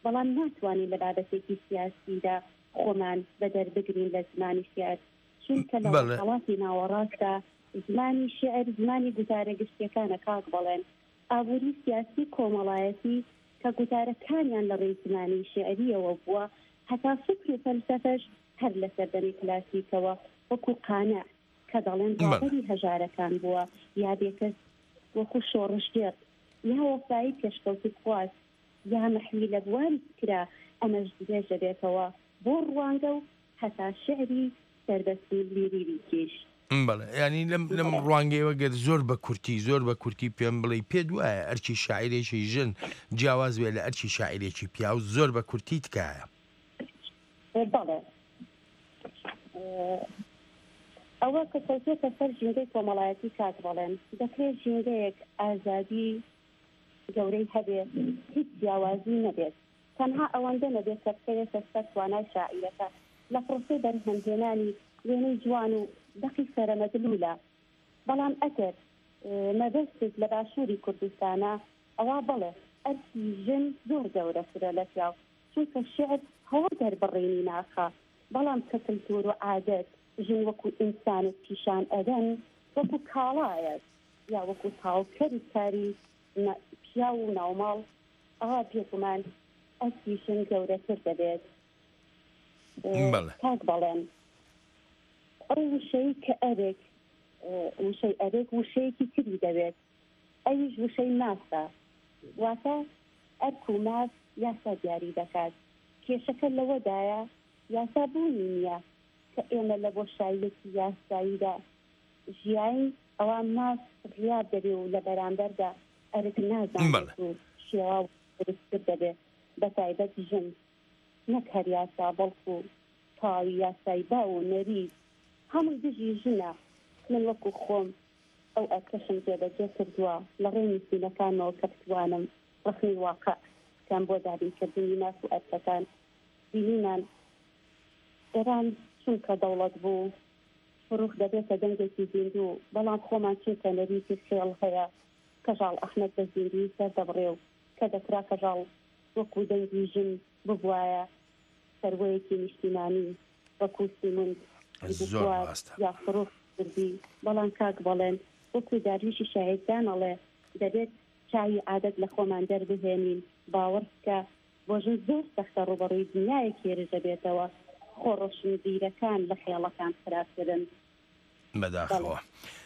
بەڵام ناتوانین لە بابەتێکی سیاسیدا خۆمان بەدەر بگرین لە زمانی شێعر چونکە لە وڵاتی ناوەڕاستدا زمانی شێعر زمانی گوتارە گشتیەکانە کاک بەڵێن ئابووری سیاسی کۆمەڵایەتی کە گوتارەکانیان لە ڕێی زمانی شێعریەوە بووە هەتا فکر و فەلسەفەش هەر لە سەردەمی کلاسیکەوە وەکو قانع کە دەڵێن باوەری هەژارەکان بووە یا بێکەس وەکو شۆڕشگێر یا وەفایی پێشکەوتی خواست یا مەحوی لە بواری کرا ئەمەش درێژە بێتەوە بۆ ڕوانگە و هەتا شعری سەربەستی لیریری کێش بەڵێ ینی لەم لەم ڕوانگەیەوە گەر زۆر بە کورتی زۆر بە کورتی پێم بڵێ پێ دوایە ئەرکی شاعیرێکی ژن جیاواز بێ لە ئەرکی شاعیرێکی پیا و زۆر بە کورتی تکایە بەڵێ ئەوە کە کەوتێتە سەر ژینگەی کۆمەڵایەتی کات بەڵێن دەکرێت ژینگەیەک ئازادی گەورەی هەبێت هیچ جیاوازی نەبێت تەنها ئەوەندە نەبێت کە بکەوێتە سەر توانای شاعیرەکە لە پرۆسەی بەرهەمهێنانی وێنەی جوان و دەقی سەرەمەدلولە بەڵام ئەگەر مەبەستێک لە باشووری کوردستانە ئەوە بڵێ ئەرکی ژن زۆر گەورەترە لە پیاو چونکە شعر هەوە دەربڕێنی ناخە بەڵام کە کلتور و عادەت ژن وەکو ئینسانت پیشان ئەدەن وەکو کاڵایەت یا وەکو تاوکەری کاری پیا و ناوماڵ ئەوا بێگومان ئەرکی ژن گەورەتر دەبێت کاک بەڵێن ئەو وشەی کە ئەرێک وشەی ئەرێک وشەیەکی تری دەبێت ئەویش وشەی ماسە واتە ئەرک و ماس یاسا دیاری دەکات کێشەکە لەوەدایە یاسا بوونی نییە کە ئێمە لە بۆ شایەتی یاساییدا ژیایی ئەوان ماس ڕیاب دەبێ و لە بەرامبەردا ئەرک نازانێت و شێوا درستتر دەبێت بە تایبەت ژن نەک هەر یاسا بەڵکو تاوی یاسایی با و نەریز هەموو دژی ژنە من وەکو خۆم ئەو ئەرکەشم جێبەجێ کردووە لە ڕێی نووسینەکانەوە کە بتوانم ڕخنی واقع کەم بۆ دابینکردنی ناس و ئەرکەکان بینینان ئێران چونکە دەوڵەت بوو فروخ دەبێتە دەنگێکی زیندوو بەڵام خۆمان چونکە نەریتی خێڵ هەیە کەژاڵ ئەحمەد بە زیندوی سەر دەبڕێ و کە دەکرا کەژاڵ وەکو دەنگی ژن ببوایە سەروەیەکی نیشتیمانی وەکو سیمند یا فروخ کردی بەڵام کاک بەڵێن وەکو داریشی شاهێددان ئەڵێ دەبێت چاوی عادەت لە خۆمان دەربهێنین باوەڕ بکە بۆ ژن زۆر سەختە ڕوبەڕووی دنیایەکی ێرژە بێتەوە خۆڕۆشن بیرەکان لە خێڵەکان خراپکردن بەداخەوە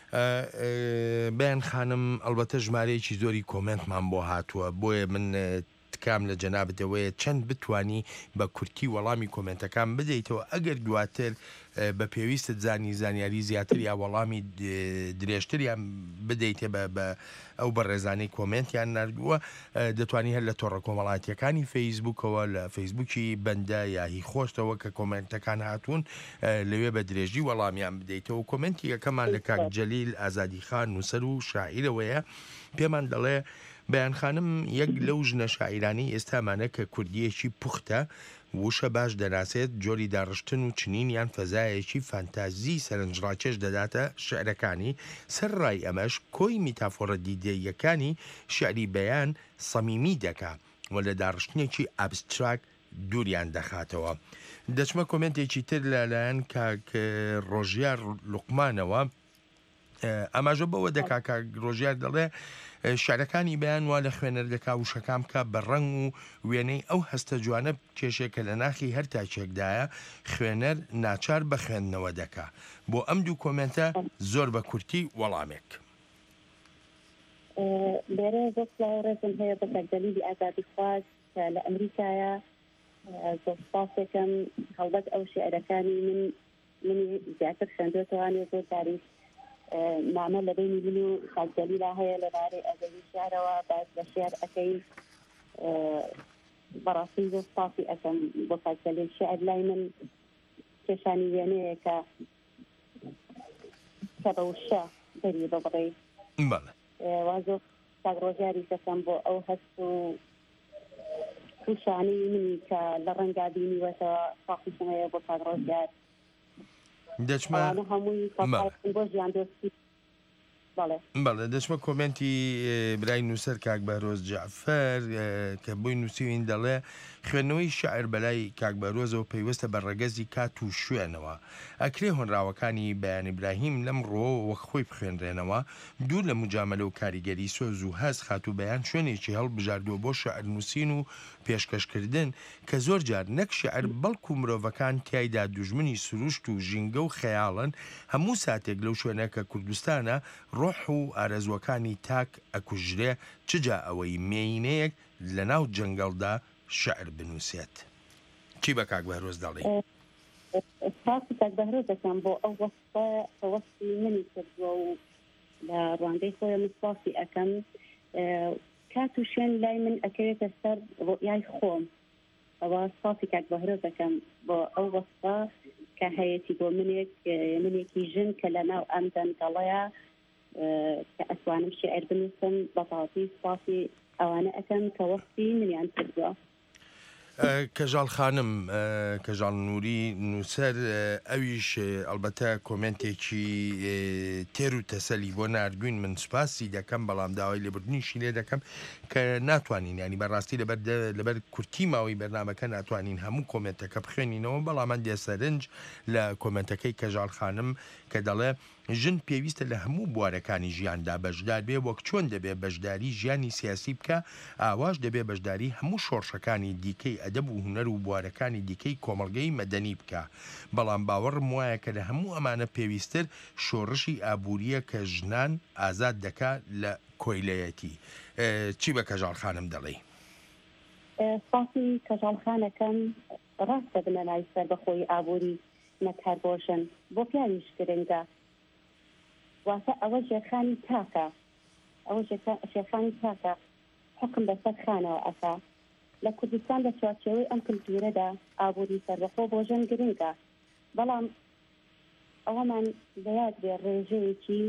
بەیان خانم ئەلبەتە ژمارەیەکی زۆری کۆمنتمان بۆ هاتووە بۆیە من کام لە جەنابەتەوەیە چەند بتانی بە کورتی وەڵامی کۆمنتەکان بدەیتەوە ئەگەر دواتر بە پێویستت زانی زانیاری زیاتر یا وەڵامی درێژتریان بدەیتێ بە ئەو بە ڕێزانەی کۆمنتیان نردووە دەتوانی هەر لە تۆڕە کۆمەڵاتیەکانی فەیسبوکەوە لە فەیسبوکی بەندە یا هی خۆشتەوە کە کۆمنتەکان هاتوون لەوێ بە درێژی وەڵامیان بدەیتەوە کۆمنتی یەکەمان لە کاک جەلیل ئازادی خان نووسەر و شاعیرەوەیە پێمان دەڵێ بەیان خانم یەک لەو ژنە شاعیرانی ئێستامانە کە کوردیەکی پوختە وشە باش دەناسێت جۆری داڕشتن و چنینیان فەزایەکی فانتازی سەرنجڕاکێش دەداتە شعرەکانی سەرڕای ئەمەش کۆی میتافۆرە دیدەیەکانی شعری بەیان سەمیمی دەکا و لە داڕشتنێکی ئابستراک دووریان دەخاتەوە. دەچمە کۆمنتێکی تر لەلایەن کاک ڕۆژیار لوقمانەوە ئەماژە بەوە دەکا کاک ڕۆژیار دەڵێ شعرەکانی بەیان وا لە خوێنەر دەکا وشەکان بکە بە ڕەنگ و وێنەی ئەو هەستە جوانە کێشێکە لە ناخی هەر تاکێکدایە خوێنەر ناچار بە خوێندنەوە دەکا بۆ ئەم دوو کۆمنتە زۆر بە کورتی وەڵامێک لێرە زۆر ڕێزم هەیە بە تەکدەلیلی ئازادی خواست لە ئەمریکایە زۆر سپاسێکم هەڵبەت ئەو شێعرەکانی من منی زیاتر خوێندوێتەوانێ زۆر تاریخ نامە لە بینی من و خاکدەلیلا هەیە لەبارەی ئەدەبی شارەوە باز بە شێعر ئەەکەین بەڕاستی زۆر سپاسی ئەەکەم بۆ خاکدەلیل شێعر لای من کێشانی وێنەیە کە کە بە وشە دەری ببڕێ وا زۆر کاک ڕۆژیاری دەکەم بۆ ئەو هەست و تووشانی منی کە لە ڕەنگا بینیوەتەوە ساقیشم هەیە بۆ کاک ڕۆژیار دەچمە هەمووی بۆ ژیان دۆستی بەڵێ دەچمە کۆمنتی برای نووسەر کاک بەرۆز جعفەر کە بۆی نووسیوین دەڵێ خوێندنەوەی شاعر بەلای کاک بەرۆزەوە پەیوەستە بە ڕەگەزی کات و شوێنەوە ئەکرێ هۆنراوەکانی بەیان ئیبراهیم لەم ڕۆ وەک خۆی بخوێنرێنەوە دوور لە مجاملە و کاریگەری سۆز و هەست خات و بەیان شوێنێکی هەڵبژاردووە بۆ شاعر نووسین و پێشکەشکردن کە زۆر جار نەک شاعر بەڵکو مرۆڤەکان تایدا دوژمنی سروشت و ژینگە و خەیاڵن هەموو ساتێک لەو شوێنەکە کوردستانە ڕۆح و ئارەزوەکانی تاک ئەکوژرێ چجا ئەوەی مێینەیەک لە ناو جەنگەڵدا شعر بنووسێت چی بە کاک بەهرۆز دەڵێ سپاسی کاک بەهرۆز دەکەم بۆ ئەو وەستە وەستی منی کردووە و لە ڕوانگەی خۆیان سپاسی ئەەکەم کات و شوێن لای من ئەکەوێتە سەر ڕۆیای خۆم ئەوە سپاسی کاک بەهرۆز دەکەم بۆ ئەو وەستە کە هەیەی بۆ منێک منێکی ژن کە لە ناو ئەم دەنگەڵەیە کە ئەتوانم شعر بنووسم بەتاڵی سپاسی ئەوانە ئەەکەم کە وەستی منیان کردووە کەژاڵ خانم کەژاڵ نووری نووسەر ئەویش ئەلبەتە کۆمنتێکی تێر و تەسەلی بۆ نردوین من سوپاسی دەکەم بەڵام داوای لێبوردنیشی لێ دەکەم کە ناتوانین ینی بەڕاستی لەبەر لەبەر کورتی ماوەی بەرنامەکە ناتوانین هەموو کۆمنتەکە بخوێنینەوە بەڵامان دێسەرنج لە کۆمنتەکەی کەژاڵ خانم کە دەڵێ ژن پێویستە لە هەموو بوارەکانی ژیاندا بەشدار بێ وەک چۆن دەبێ بەشداری ژیانی سیاسی بکە ئاواش دەبێ بەشداری هەموو شۆڕشەکانی دیکەی ئەدەب و هوەر و بوارەکانی دیکەی کۆمەڵگەی مەدەنی بکە بەڵام باوەڕم وایە کە لە هەموو ئەمانە پێویستتر شۆڕشی ئابوووریە کە ژنان ئازاد دەکات لە کۆیلەتی چی بە کەژاڵ خانم دەڵێ سپاسی کەژاڵخانەکەم ڕاستە بنە لای سەر بەخۆی ئابووری نەکاربۆژن بۆ پیاویش گرنگە واتە ئەوە ژێرخانی تاکە ئەوە ژێرخانی تاکە حکم بەسەر خانەوە ئەکا لە کوردستان لە چوارچێوەی ئەم کلتورەدا ئابووری سەربەخۆ بۆ ژن گرنگە بەڵام ئەوەمان بەیاد بێ ڕێژەیەکی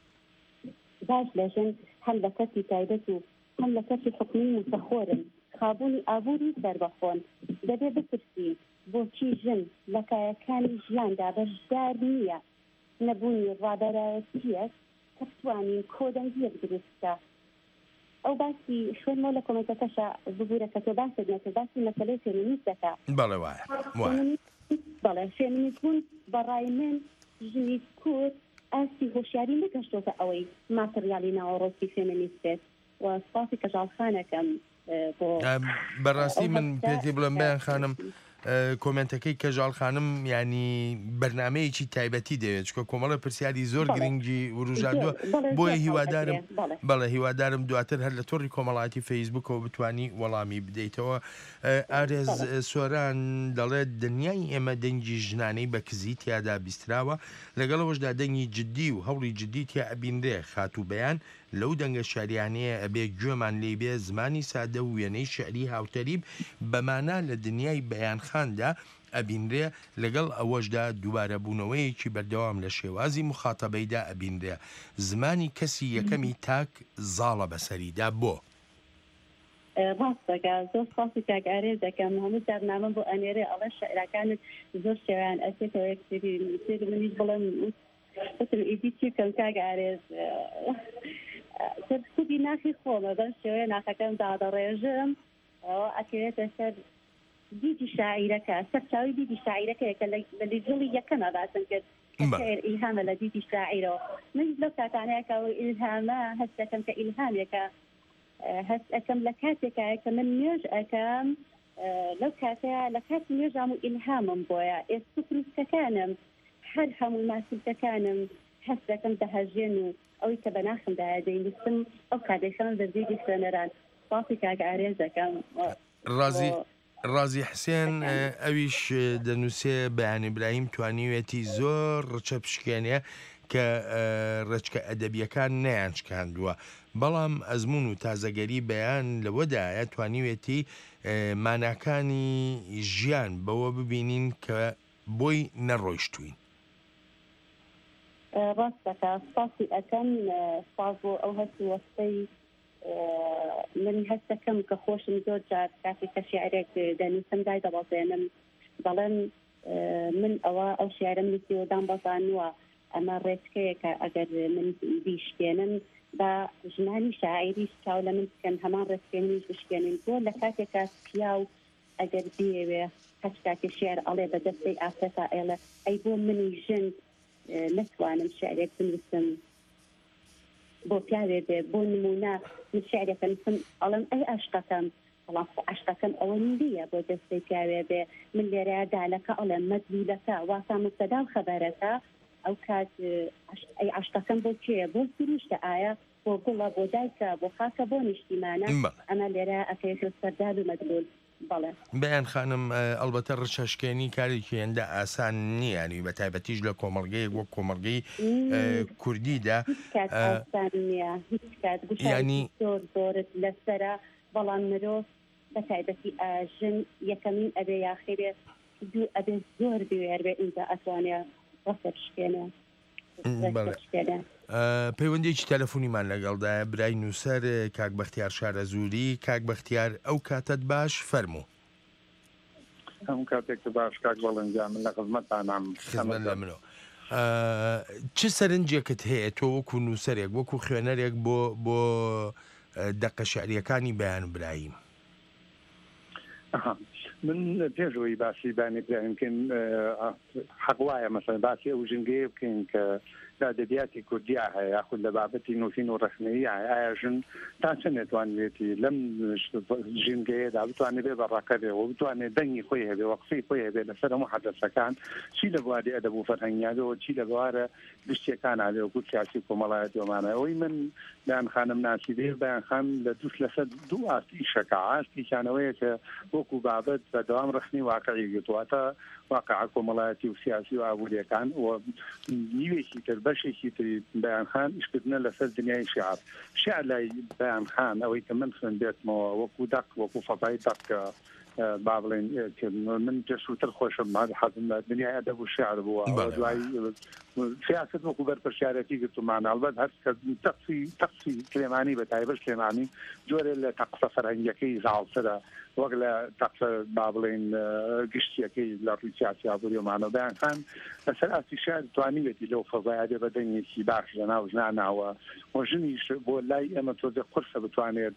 باش لە ژن هەم لە کەسی تایبەت و هەم لە کەسی حکمی متەخۆرن خابوونی ئابووری سەربەخۆن دەبێ بپرسی بۆچی ژن لە کایەکانی ژیاندا بەشدار نییە نەبوونی ڕادەرایەتیەک کە بتوانین کۆدەنگیەک دروستکە ئەو باسی خوێنمەوە لە کۆمنتەکەشە ببوورە کە تۆ باست نەکە باسی مەسەلەی فێمینیست دەکا بەڵێ وایە بەڵێ فێمینیست بوون بەڕای من ژنی کورد ئاستی هۆشیاری نەگەشتۆتە ئەوەی ماتریالی ناوەڕۆستی فێمینیست بێت و سپاسی کەژاڵخانەکەم بۆ بەڕاستی من پێتی بڵم بەیان خانم کۆمنتەکەی کەژاڵ خانم ینی بەرنمەیەکی تایبەتی دەوێت چکە کۆمەڵە پرسیاری زۆر گرنگی وروژاندووە بۆیە هیوادارم بەڵێ هیوادارم دواتر هەر لە تۆڕی کۆمەڵاتی فەیسبوکەوە بتانی وەڵامی بدەیتەوە ئارێز سۆران دەڵێت دنیای ئێمە دەنگی ژنانەی بە کزی تیادا بیستراوە لەگەڵەوەشدا دەنگی جددی و هەوڵی جددی تیا ئەبینرێ خات و بەیان لەو دەنگە شاریانەیە ئەبێ گوێمان لێ بێ زمانی سادە و وێنەی شعری هاوتەریب بەمانە لە دنیای بەیانخاندا ئەبینرێ لەگەڵ ئەوەشدا دووبارە بوونەوەیەکی بەردەوام لە شێوازی مخاتەبەیدا ئەبینرێ زمانی کەسی یەکەمی تاک زاڵە بەسەریدا بۆ ڕاستەکە زۆر سپاسی کاگارێ دەکەم هەموو دەرنامە بۆ ئەنێرێ ئەڵە شعرەکانت زۆر شێویان ئەسێتەوە یەکسری منیش بڵێم وتم ئیدی چی بکەم کاگارێز سەرکوبی ناخی خۆمە بەم شێوەیە ناخەکەم دادەڕێژم ئەوە ئەکەوێتە سەر دیدی شاعیرەکە سەرچاوی دیدی شاعیرەکەیە کە لە لیژڵی یەکەمە باسم کرد شعر ئیلهامە لە دیدی شاعیرەوە من لەو کاتانەیەکە و ئیلهامە هەست دەکەم کە ئیلهامێکە هەست ئەەکەم لە کاتێکایە کە من نوێژ ئەەکەم لەو کاتەیە لە کاتی نوێژام و ئیلهامم بۆیە ئێستا پرستەکانم هەر هەموو ماسوولەکانم هەست دەکەم دەهەژێن و ئەوەی کە بەناخمدایە دەینویستم ئەو کاتێکەم بەزیدی خوێنەران سپاسی کاگارێز دەکەم ڕازی ڕازی حسێن ئەویش دەنووسێ بەیان ئیبراهیم توانیوێتی زۆر ڕچە پشکێنێ کە ڕچکە ئەدەبیەکان نەیانچکاندووە بەڵام ئەزمون و تازەگەری بەیان لەوەدایە توانیوێتی ماناکانی ژیان بەوە ببینین کە بۆی نەڕۆیشتوین ڕاستەکە سپاسی ئەەکەم سپاس بۆ ئەو هەستی وەستەی من هەستەکەم کە خۆشم زۆر جار کاتی کە شیعرێک دەنووسم دای دەبەزێنم دەڵێن من ئەوە ئەو شیعرم نووسیوە دام بەزانووە ئەمە ڕێچکەیەکە ئەگەر من بیشتێنم بە ژنانی شاعری چاو لە من بکەن هەمان ڕێچکێنیش بشکێنین بۆ لە کاتێکا پیا و ئەگەر بێوێ هەچ کاتێ شێعر ئەڵێ بە دەستەی ئافرەتا ئێڵە ئەی بۆ منی ژن نتوانم شعرێک بنووسم بۆ پیاوێ بێ بۆ نمونە من شعرێکە نووسم ئەڵم ئەی عاشقەکەم بەڵام عاشقەکەم ئەوە نییە بۆ دەستەی پیاوێ بێ من لێرەیە دالەکە ئەڵێ مەدلولەکە واسا مبتەدا و خەبەرەکە ئەو کات ئەی عاشقەکەم بۆ کێیە بۆ سروشتە ئایا بۆ گوڵە بۆ دایکە بۆ خاکە بۆ نیشتیمانە ئەمە لێرە ئەکەیەکە سەرداد و مەدلول بەیان خانم ئەلبەتە ڕشەشکێنی کارێکی هێندە ئاسان نییانی بە تایبەتیش لە کۆمەڵگەیەک وەک کۆمەڵگەی کوردیدا ینی زۆر زۆرت لەسرە بەڵام مرۆڤ بە تایبەتی ئاژن یەکەمین ئەبێ یاخێرێ دوو ئەبێ زۆر بوێر بێ ئینجا ئەتوانێ ڕەسەرشکێنە پەیوەندێکی تەلەفۆنیمان لەگەڵدایە برای نووسەر کاک بەختیار شارەزووری کاک بەختیار ئەو کاتت باش فەرموو هەم کاتێک باش کاک بەڵەنجام من لە خزمەتتانام خزمەت لە منەوە چ سەرنجێکت هەیە تۆ وەکو نووسەرێک وەکو خوێنەرێک بۆ بۆ دەقە شعریەکانی بەیان براییم من پێشەوەی باسی بانی براهیمکەین حەق وایە مەسەڵەن باسی ئەو ژنگەیە بکەین کە ئەدەبیاتی کوردیا هەیە یاخود لە بابەتی نووسین و ڕەخنەیی ئایا ژن تا چ نێتوانێتی لەم ژینگەیەدا بتوانێت بێ بەڕاکەبێەوە بتوانێت دەنگی خۆی هەبێ وەقفەی خۆی هەبێ لەسەر هەموو حەدەسەکان چی لە بواری ئەدەب و فەرهەنگیانەوە چی لە بوارە گشتێکان هەبێ وەکو سیاسی کۆمەڵایەتیۆمانە ئەوەی من بەیان خانم ناسی دێ بەیان خان لە دووس لەسەر دوو ئاستی شەکە ئاستیشانەوەیە کە وەکو بابەت بەدەوام ڕخنی واقعی گرتوواتە واقع کۆمەڵایەتی و سیاسی و ئابوووریەکان و نیوێکی تر بەشێکی تری بەیان خان ئیشکردنە لەسەر دنیای شعر شعر لای بەیان خان ئەوەی کە من خوێن بێتمەوە وەکو دەق وەکو فەتای دەقکە با بڵێن من جەسووتر خۆشم حەزم لە دنیای ئەدەب و شعر بووە دوای سیاست وەکو بەرپرسیارەتی گرتومان ئەلبەت هەر کە تەقسی تەقسی سلێمانی بە تایبەت سلێمانی جۆرە لە تەقسە فەرهەنگیەکەی زاڵترە وەک لە تەقسە با بڵێن گشتیەکەی لە ڕووی سیاسی ئابووریۆمانە بەیان خان لەسەر ئاستی شعر توانیوێتی لەو فەزایە بە دەنگێکی باش لەناو ژناناوە و ژنیش بۆ لای ئێمە تۆزە قورسە بتوانێت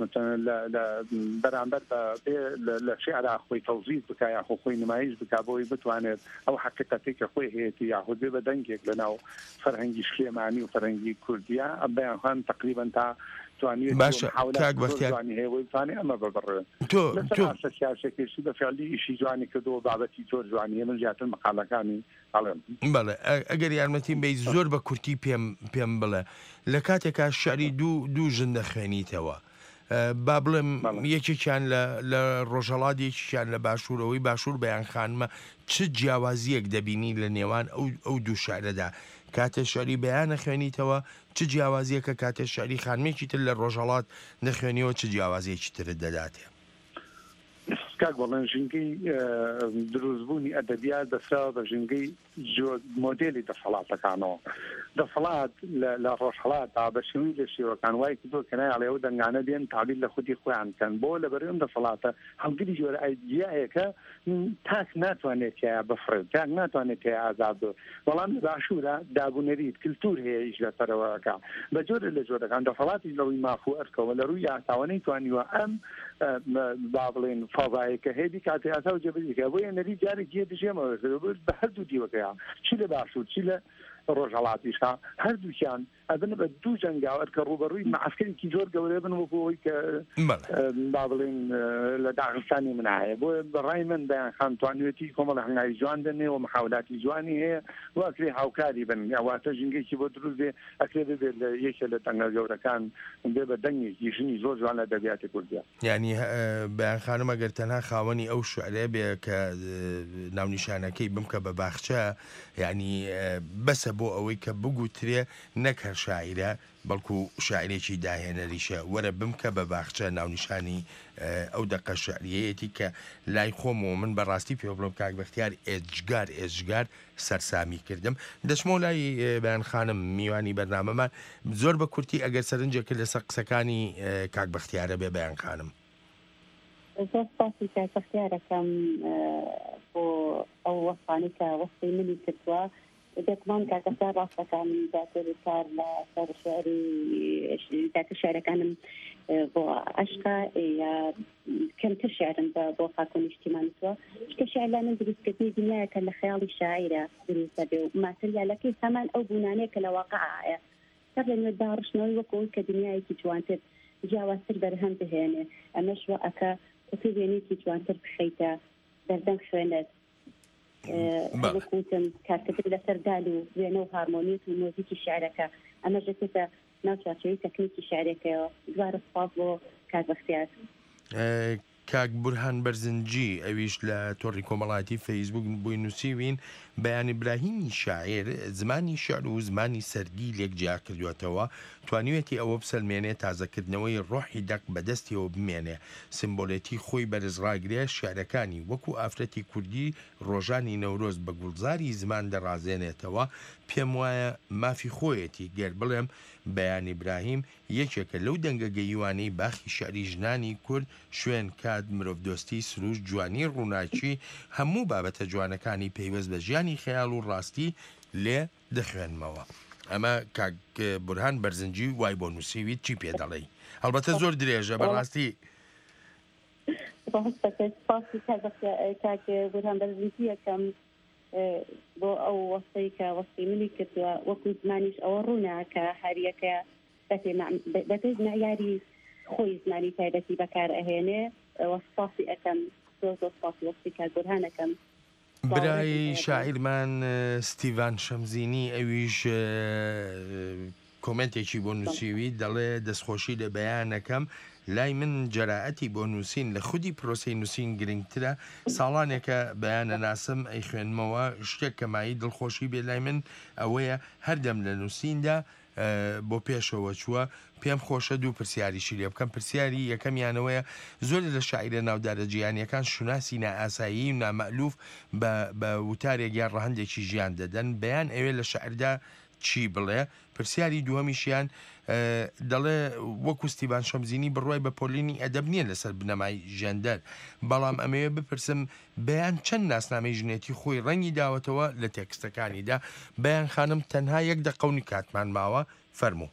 بەرامبەر لە شعرا خۆی تەوزیف بکە یاخۆ خۆی نمایش بکە بۆی بتوانێت ئەو حقیقەتی کە خۆی هەیەی یاخود بێ بە دەنگێک لەناو فەرهەنگی شلێمانی و فەرهەنگی کوردیا بەیان خان تقریبا تا باشە کاک بەختیار ئەمە ببڕێن تۆ سیاسەکەشی بە فعلی ئیشی جوانی کردەوە بابەتی زۆر جوانیە من زیاتر مقالەکانی ئەڵێم بەڵێ ئەگەر یارمەتیم بێ زۆر بە کورتی پێم پێم بڵێ لە کاتێکا شعری دوو دوو ژن دەخوێنیتەوە با بڵێم یەکێکیان لە ڕۆژهەڵاتێکیان لە باشوورەوەی باشوور بەیان خانمە چ جیاوازیەک دەبینی لە نێوان ئەو دوو شعرەدا کاتێ شعری بەیان نەخوێنیتەوە چ جیاوازیەکە کاتێ شعری خانمێکی تر لە ڕۆژهەڵات نەخوێنیەوە چ جیاوازیەکی ترت دەداتێ کاک بەڵێن ژنگەی دروستبوونی ئەدەبیات دەسراوە بە ژنگەی مۆدێلی دەسەڵاتەکانەوە دەسەڵات لە ڕۆژهەڵاتدا بە شێوەی لە شێوەکان وای کردۆ کە نایڵێەوە دەنگانە بێن تابیل لە خودی خۆیان کەن بۆ لە بەرەوەم دەسەڵاتە هەڵگری جۆرە ئایدیایەکە تاک ناتوانێت تیا بفرێت تاک ناتوانێت تیا ئازاد بێت بەڵام باشوورە دابوونەریت کلتور هەیە ئیش لەسەرەوەکە بە جۆرە لە جۆرەکان دەسەڵاتی لەوەی مافوو ئەرکەوە لە ڕووی یاساوانەی توانیوە ئەم با بڵێن فەزایەکە هەیەی کاتی ئاسا و جێبەجێکە بۆیە نەری جارێکی دژێمەوە بە هەردوو دیوەکەیە چی لە باشوور چی لە ڕۆژهەڵاتیشا هەردووکیان ئەبن بە دوو جەنگاوەر کە ڕوبەڕووی معسکەرێکی زۆر گەورە بن وەکەوەی کە با بڵێن لە داغستانی من هەیە بۆ بەڕای من بەیان خان توانوێتی کۆمەڵە هەنگاوی جوان دەنێ و محاولاتی جوانی هەیە و ئەکرێ هاوکاری بن یاواتە ژنگێکی بۆ دروست بێ ئەکرێ ببێت لە یەکێ لە تەنگە گەورەکان بێ بە دەنگێکی ژنی زۆر جوان لە دەبیاتی کوردیا یعنی بەیان خانم ئەگەر تەنها خاوەنی ئەو شعرێ بێ کە ناونیشانەکەی بمکە بە باخچە یعنی بەسە بۆ ئەوەی کە بگوترێ نەک هەر شاعرە بەڵکو شاعرێکی داهێنەریشە وەرە بمکە بە باخچە ناونیشانی ئەو دەقە شعریەتی کە لای خۆمەوە من بەڕاستی پێ بڵم کاک بەختیار ئێجگار ئێجگار سەرسامی کردم دەچمەوە لای بەیان خانم میوانی بەرنامەمان زۆر بە کورتی ئەگەر سەرنجێکە لەسەر قسەکانی کاک بەختیارە بێ بەیان خانم زۆر سپاسی کاک بەختیارەکەم بۆ ئەو وەستانی کە وەستی منی کردووە دەتمان کاکەسا ڕاستەکانم داتر کار لە سەر شعری داتر شعرەکانم بۆ عشقا یا کەمتر شعرم بۆ خاکۆ نیشتیمانتوە شتە شعر من دروستکردنی دنیاکە لە خەیاڵی شاعیرە دروستە بێ و ماتریالەکەی هەمان ئەو بوونانەیە کە لە واقعایە سەر لە نوێ داڕشنەوەی وەکەوەی کە دنیایەکی جوانتر جیاوازتر بەرهەم بهێنێ ئەمەش وە ئەکە تو وێنێکی جوانتر بخەیتە دەردەم خوێنێت وەکوتم کارکردن لەسەر دال و وێنە و هارمۆنیت و مۆزیکی شعرەکە ئەمە ژێتە ناوچارچەوەی تەکنیکی شعرەکەیەوە دوارە سپاس بۆ کاک بەختیار. کاک بورهان بەرزنجی ئەویش لە تۆڕی کۆمەڵایەتی فەیسبوک بووی نووسیوین بەیان ئیبراهیمی شاعیر زمانی شعر و زمانی سەرگی لێک جیا کردوێتەوە توانیوێتی ئەوە بسەلمێنێ تازەکردنەوەی ڕۆحی دەق بەدەستیەوە بمێنێ سمبۆلێتی خۆی بەرزڕاگرێ شعرەکانی وەکو ئافرەتی کوردی ڕۆژانی نەورۆز بە گوڵزاری زمان دەڕازێنێتەوە پێم وایە مافی خۆیەتی گەر بڵێم بەیان ئیبراهیم یەکێکە لەو دەنگە گەیوانەی باخی شعری ژنانی کورد شوێن کات مرۆڤ دۆستی سروش جوانی ڕووناچی هەموو بابەتە جوانەکانی پەیوەست بە ژیانی خەیاڵ و ڕاستی لێ دەخوێنمەوە. ئەمە کاک بورهان بەرزنجی وای بۆ نووسیویت چی پێ دەڵێی؟ هەڵبەتە زۆر درێژە بەڕاستی کاک بورهان بەرزنجی یەکەم بۆ ئەو وەستەی کە وەستی منی کردووە وەکو زمانیش ئەوە ڕوونا کە هەریەکە بەپێ معیاری خۆی زمانی تایبەتی بەکار ئەهێنێ وەسپاسی ئەەکەم زۆر زۆر سپاسی وەستی کاک بورهانەکەم. برای شاعیرمان ستیڤان شەمزینی ئەویش کۆمنتێکی بۆ نووسیوی دەڵێ دەستخۆشی لە بەیانەکەم لای من جەراعەتی بۆ نووسین لە خودی پرۆسی نووسین گرنگترە ساڵانێکە بەیانە ناسم ئەی خوێنمەوە شتێک کەمایی دڵخۆشی بێ لای من ئەوەیە هەردەم لە نووسیندا بۆ پێشەوە چووە پێم خۆشە دوو پرسیاریشی لێ بکەم پرسیاری یەکەمیانەوەیە زۆر لە شاعیرە ناودارە جیهانیەکان شوناسی نائاسایی و نامەئلوف بە وتارێک یان ڕەهەندێکی ژیان دەدەن بەیان ئەوێ لە شاعردا چی بڵێ پرسیاری دووەمیشیان دەڵێ وەکو ستیڤان شەمزینی بڕوای بە پۆلینی ئەدەب نییە لەسەر بنەمای ژێندەر بەڵام ئەمەوێ بپرسم بەیان چەند ناسنامەی ژنێتی خۆی ڕەنگی داوەتەوە لە تێکستەکانیدا بەیان خانم تەنها یەک دەقەونی کاتمان ماوە فەرموو.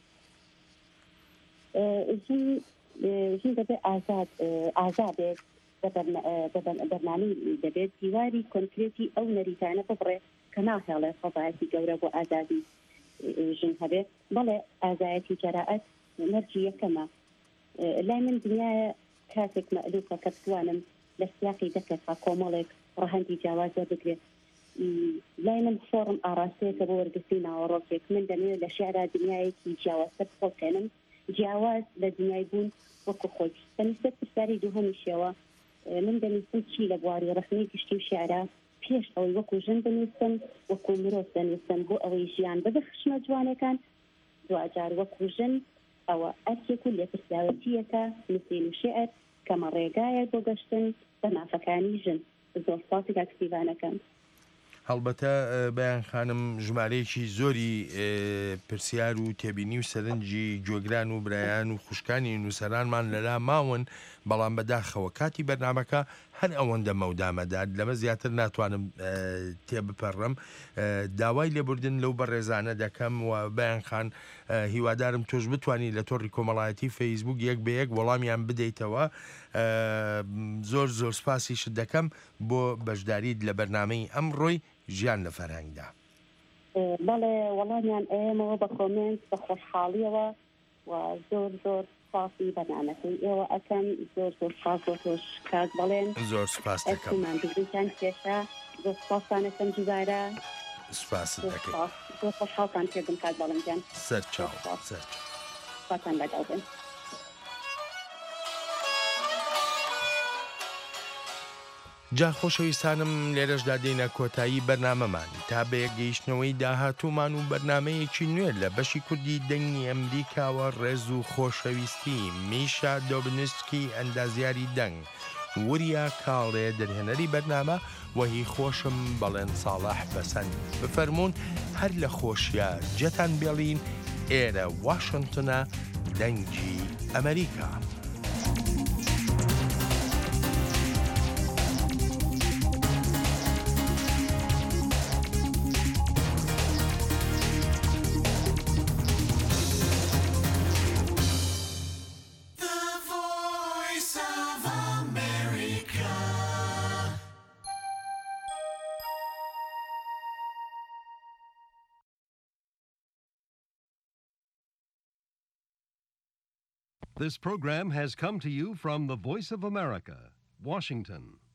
ژن دەبێت ئازاد ئازادێت بەرنامەی دەبێت دیواری کۆنکرێتی ئەو نەریتانە ببڕێ کە ناهێڵێ فەضایەتی گەورە بۆ ئازادی ژن هەبێت بەڵێ ئازایەتی جەراعەت مەرجی یەکەمە لای من دنیاە کاتێک مەئلوفە کە بتوانم لە سیاقی دەکەفا کۆمەڵێک ڕەهەندی جیاوازە بگرێت لای من فۆڕم ئاراستەیەکە بۆ وەرگرتی ناوەڕۆکێک من دەمەوێت لە شێعرا دنیایەکی جیاوازتر بخۆکەنم جیاواز لە دنیای بوون وەکو خۆی بەنسبەت پرسیاری دووهەمیشەوە من دەنووسم چی لە بواری ڕخنەی گشتی و شێعرا پێش ئەوەی وەکو ژن دەنووسم وەکو مرۆڤ دەنووسم بۆ ئەوەی ژیان ببەخشمە جوانەکان دوجار وەکو ژن ئەوە ئەرکێک و لێپرسیاوەتیەکە نووسین و شێعر کەمە ڕێگایە بۆ گەشتن بە مافەکانی ژن زۆر سپاسی کاک ستیڤانەکەم. هەڵبەتە بەیان خانم ژمارەیەکی زۆری پرسیار و تێبینی و سەرنجی گوێگران و برایان و خوشکانی نووسەرانمان لەلا ماون بەڵام بەداخەوە کاتی بەرنامەکە هەر ئەوەندە مەودامەدات لەمە زیاتر ناتوانم تێبپەڕم داوای لێبوردن لەو بەڕێزانە دەکەم و بەیان خان هیوادارم تۆش بتوانانی لە تۆڕی کۆمەڵایەتی فەیسبوک یەک بە یەک وەڵامیان بدەیتەوە زۆر زۆر سپاسیشت دەکەم بۆ بەشداریت لە بەرنامەی ئەمڕۆی ژیان لە فەرهەنگدا. بەڵێ وەڵامیان ئێمەوە بە کۆمنت بە خۆشحاڵیەوە و زۆر زۆر سپاسی بەرنامەکەی ئێوە ئەەکەم زۆر زۆر سپاس بۆ تۆش کات بەڵێن زۆر سپاس دەکەم بگریتان کێشە زۆر سپاسانەکەم جوبارە سپاس دەکەم زۆر خۆشحاڵتان کردم کات بەڵێنجان سەرچاو سەرچاو سپاسان لەگەڵ بن. جا خۆشەویستانم لێرەشدا دێنە کۆتایی بەرنامەمان تا بە یەکگەیشتنەوەی داهاتوومان و بەرنمەیەکی نوێ لە بەشی کوردی دەنگی ئەمریکاوە ڕێز و خۆشەویستی میشا دۆبنسکی ئەندازیاری دەنگ وریا کاڵێ دەرهێنەری بەرنامە وەهی خۆشم بەڵێن ساڵح بەسەند بفەرمونون هەر لە خۆشیە جەتان بێڵین ئێرە واشنگتنە دەنگی ئەمریکا. This program has come to you from the Voice of America, Washington.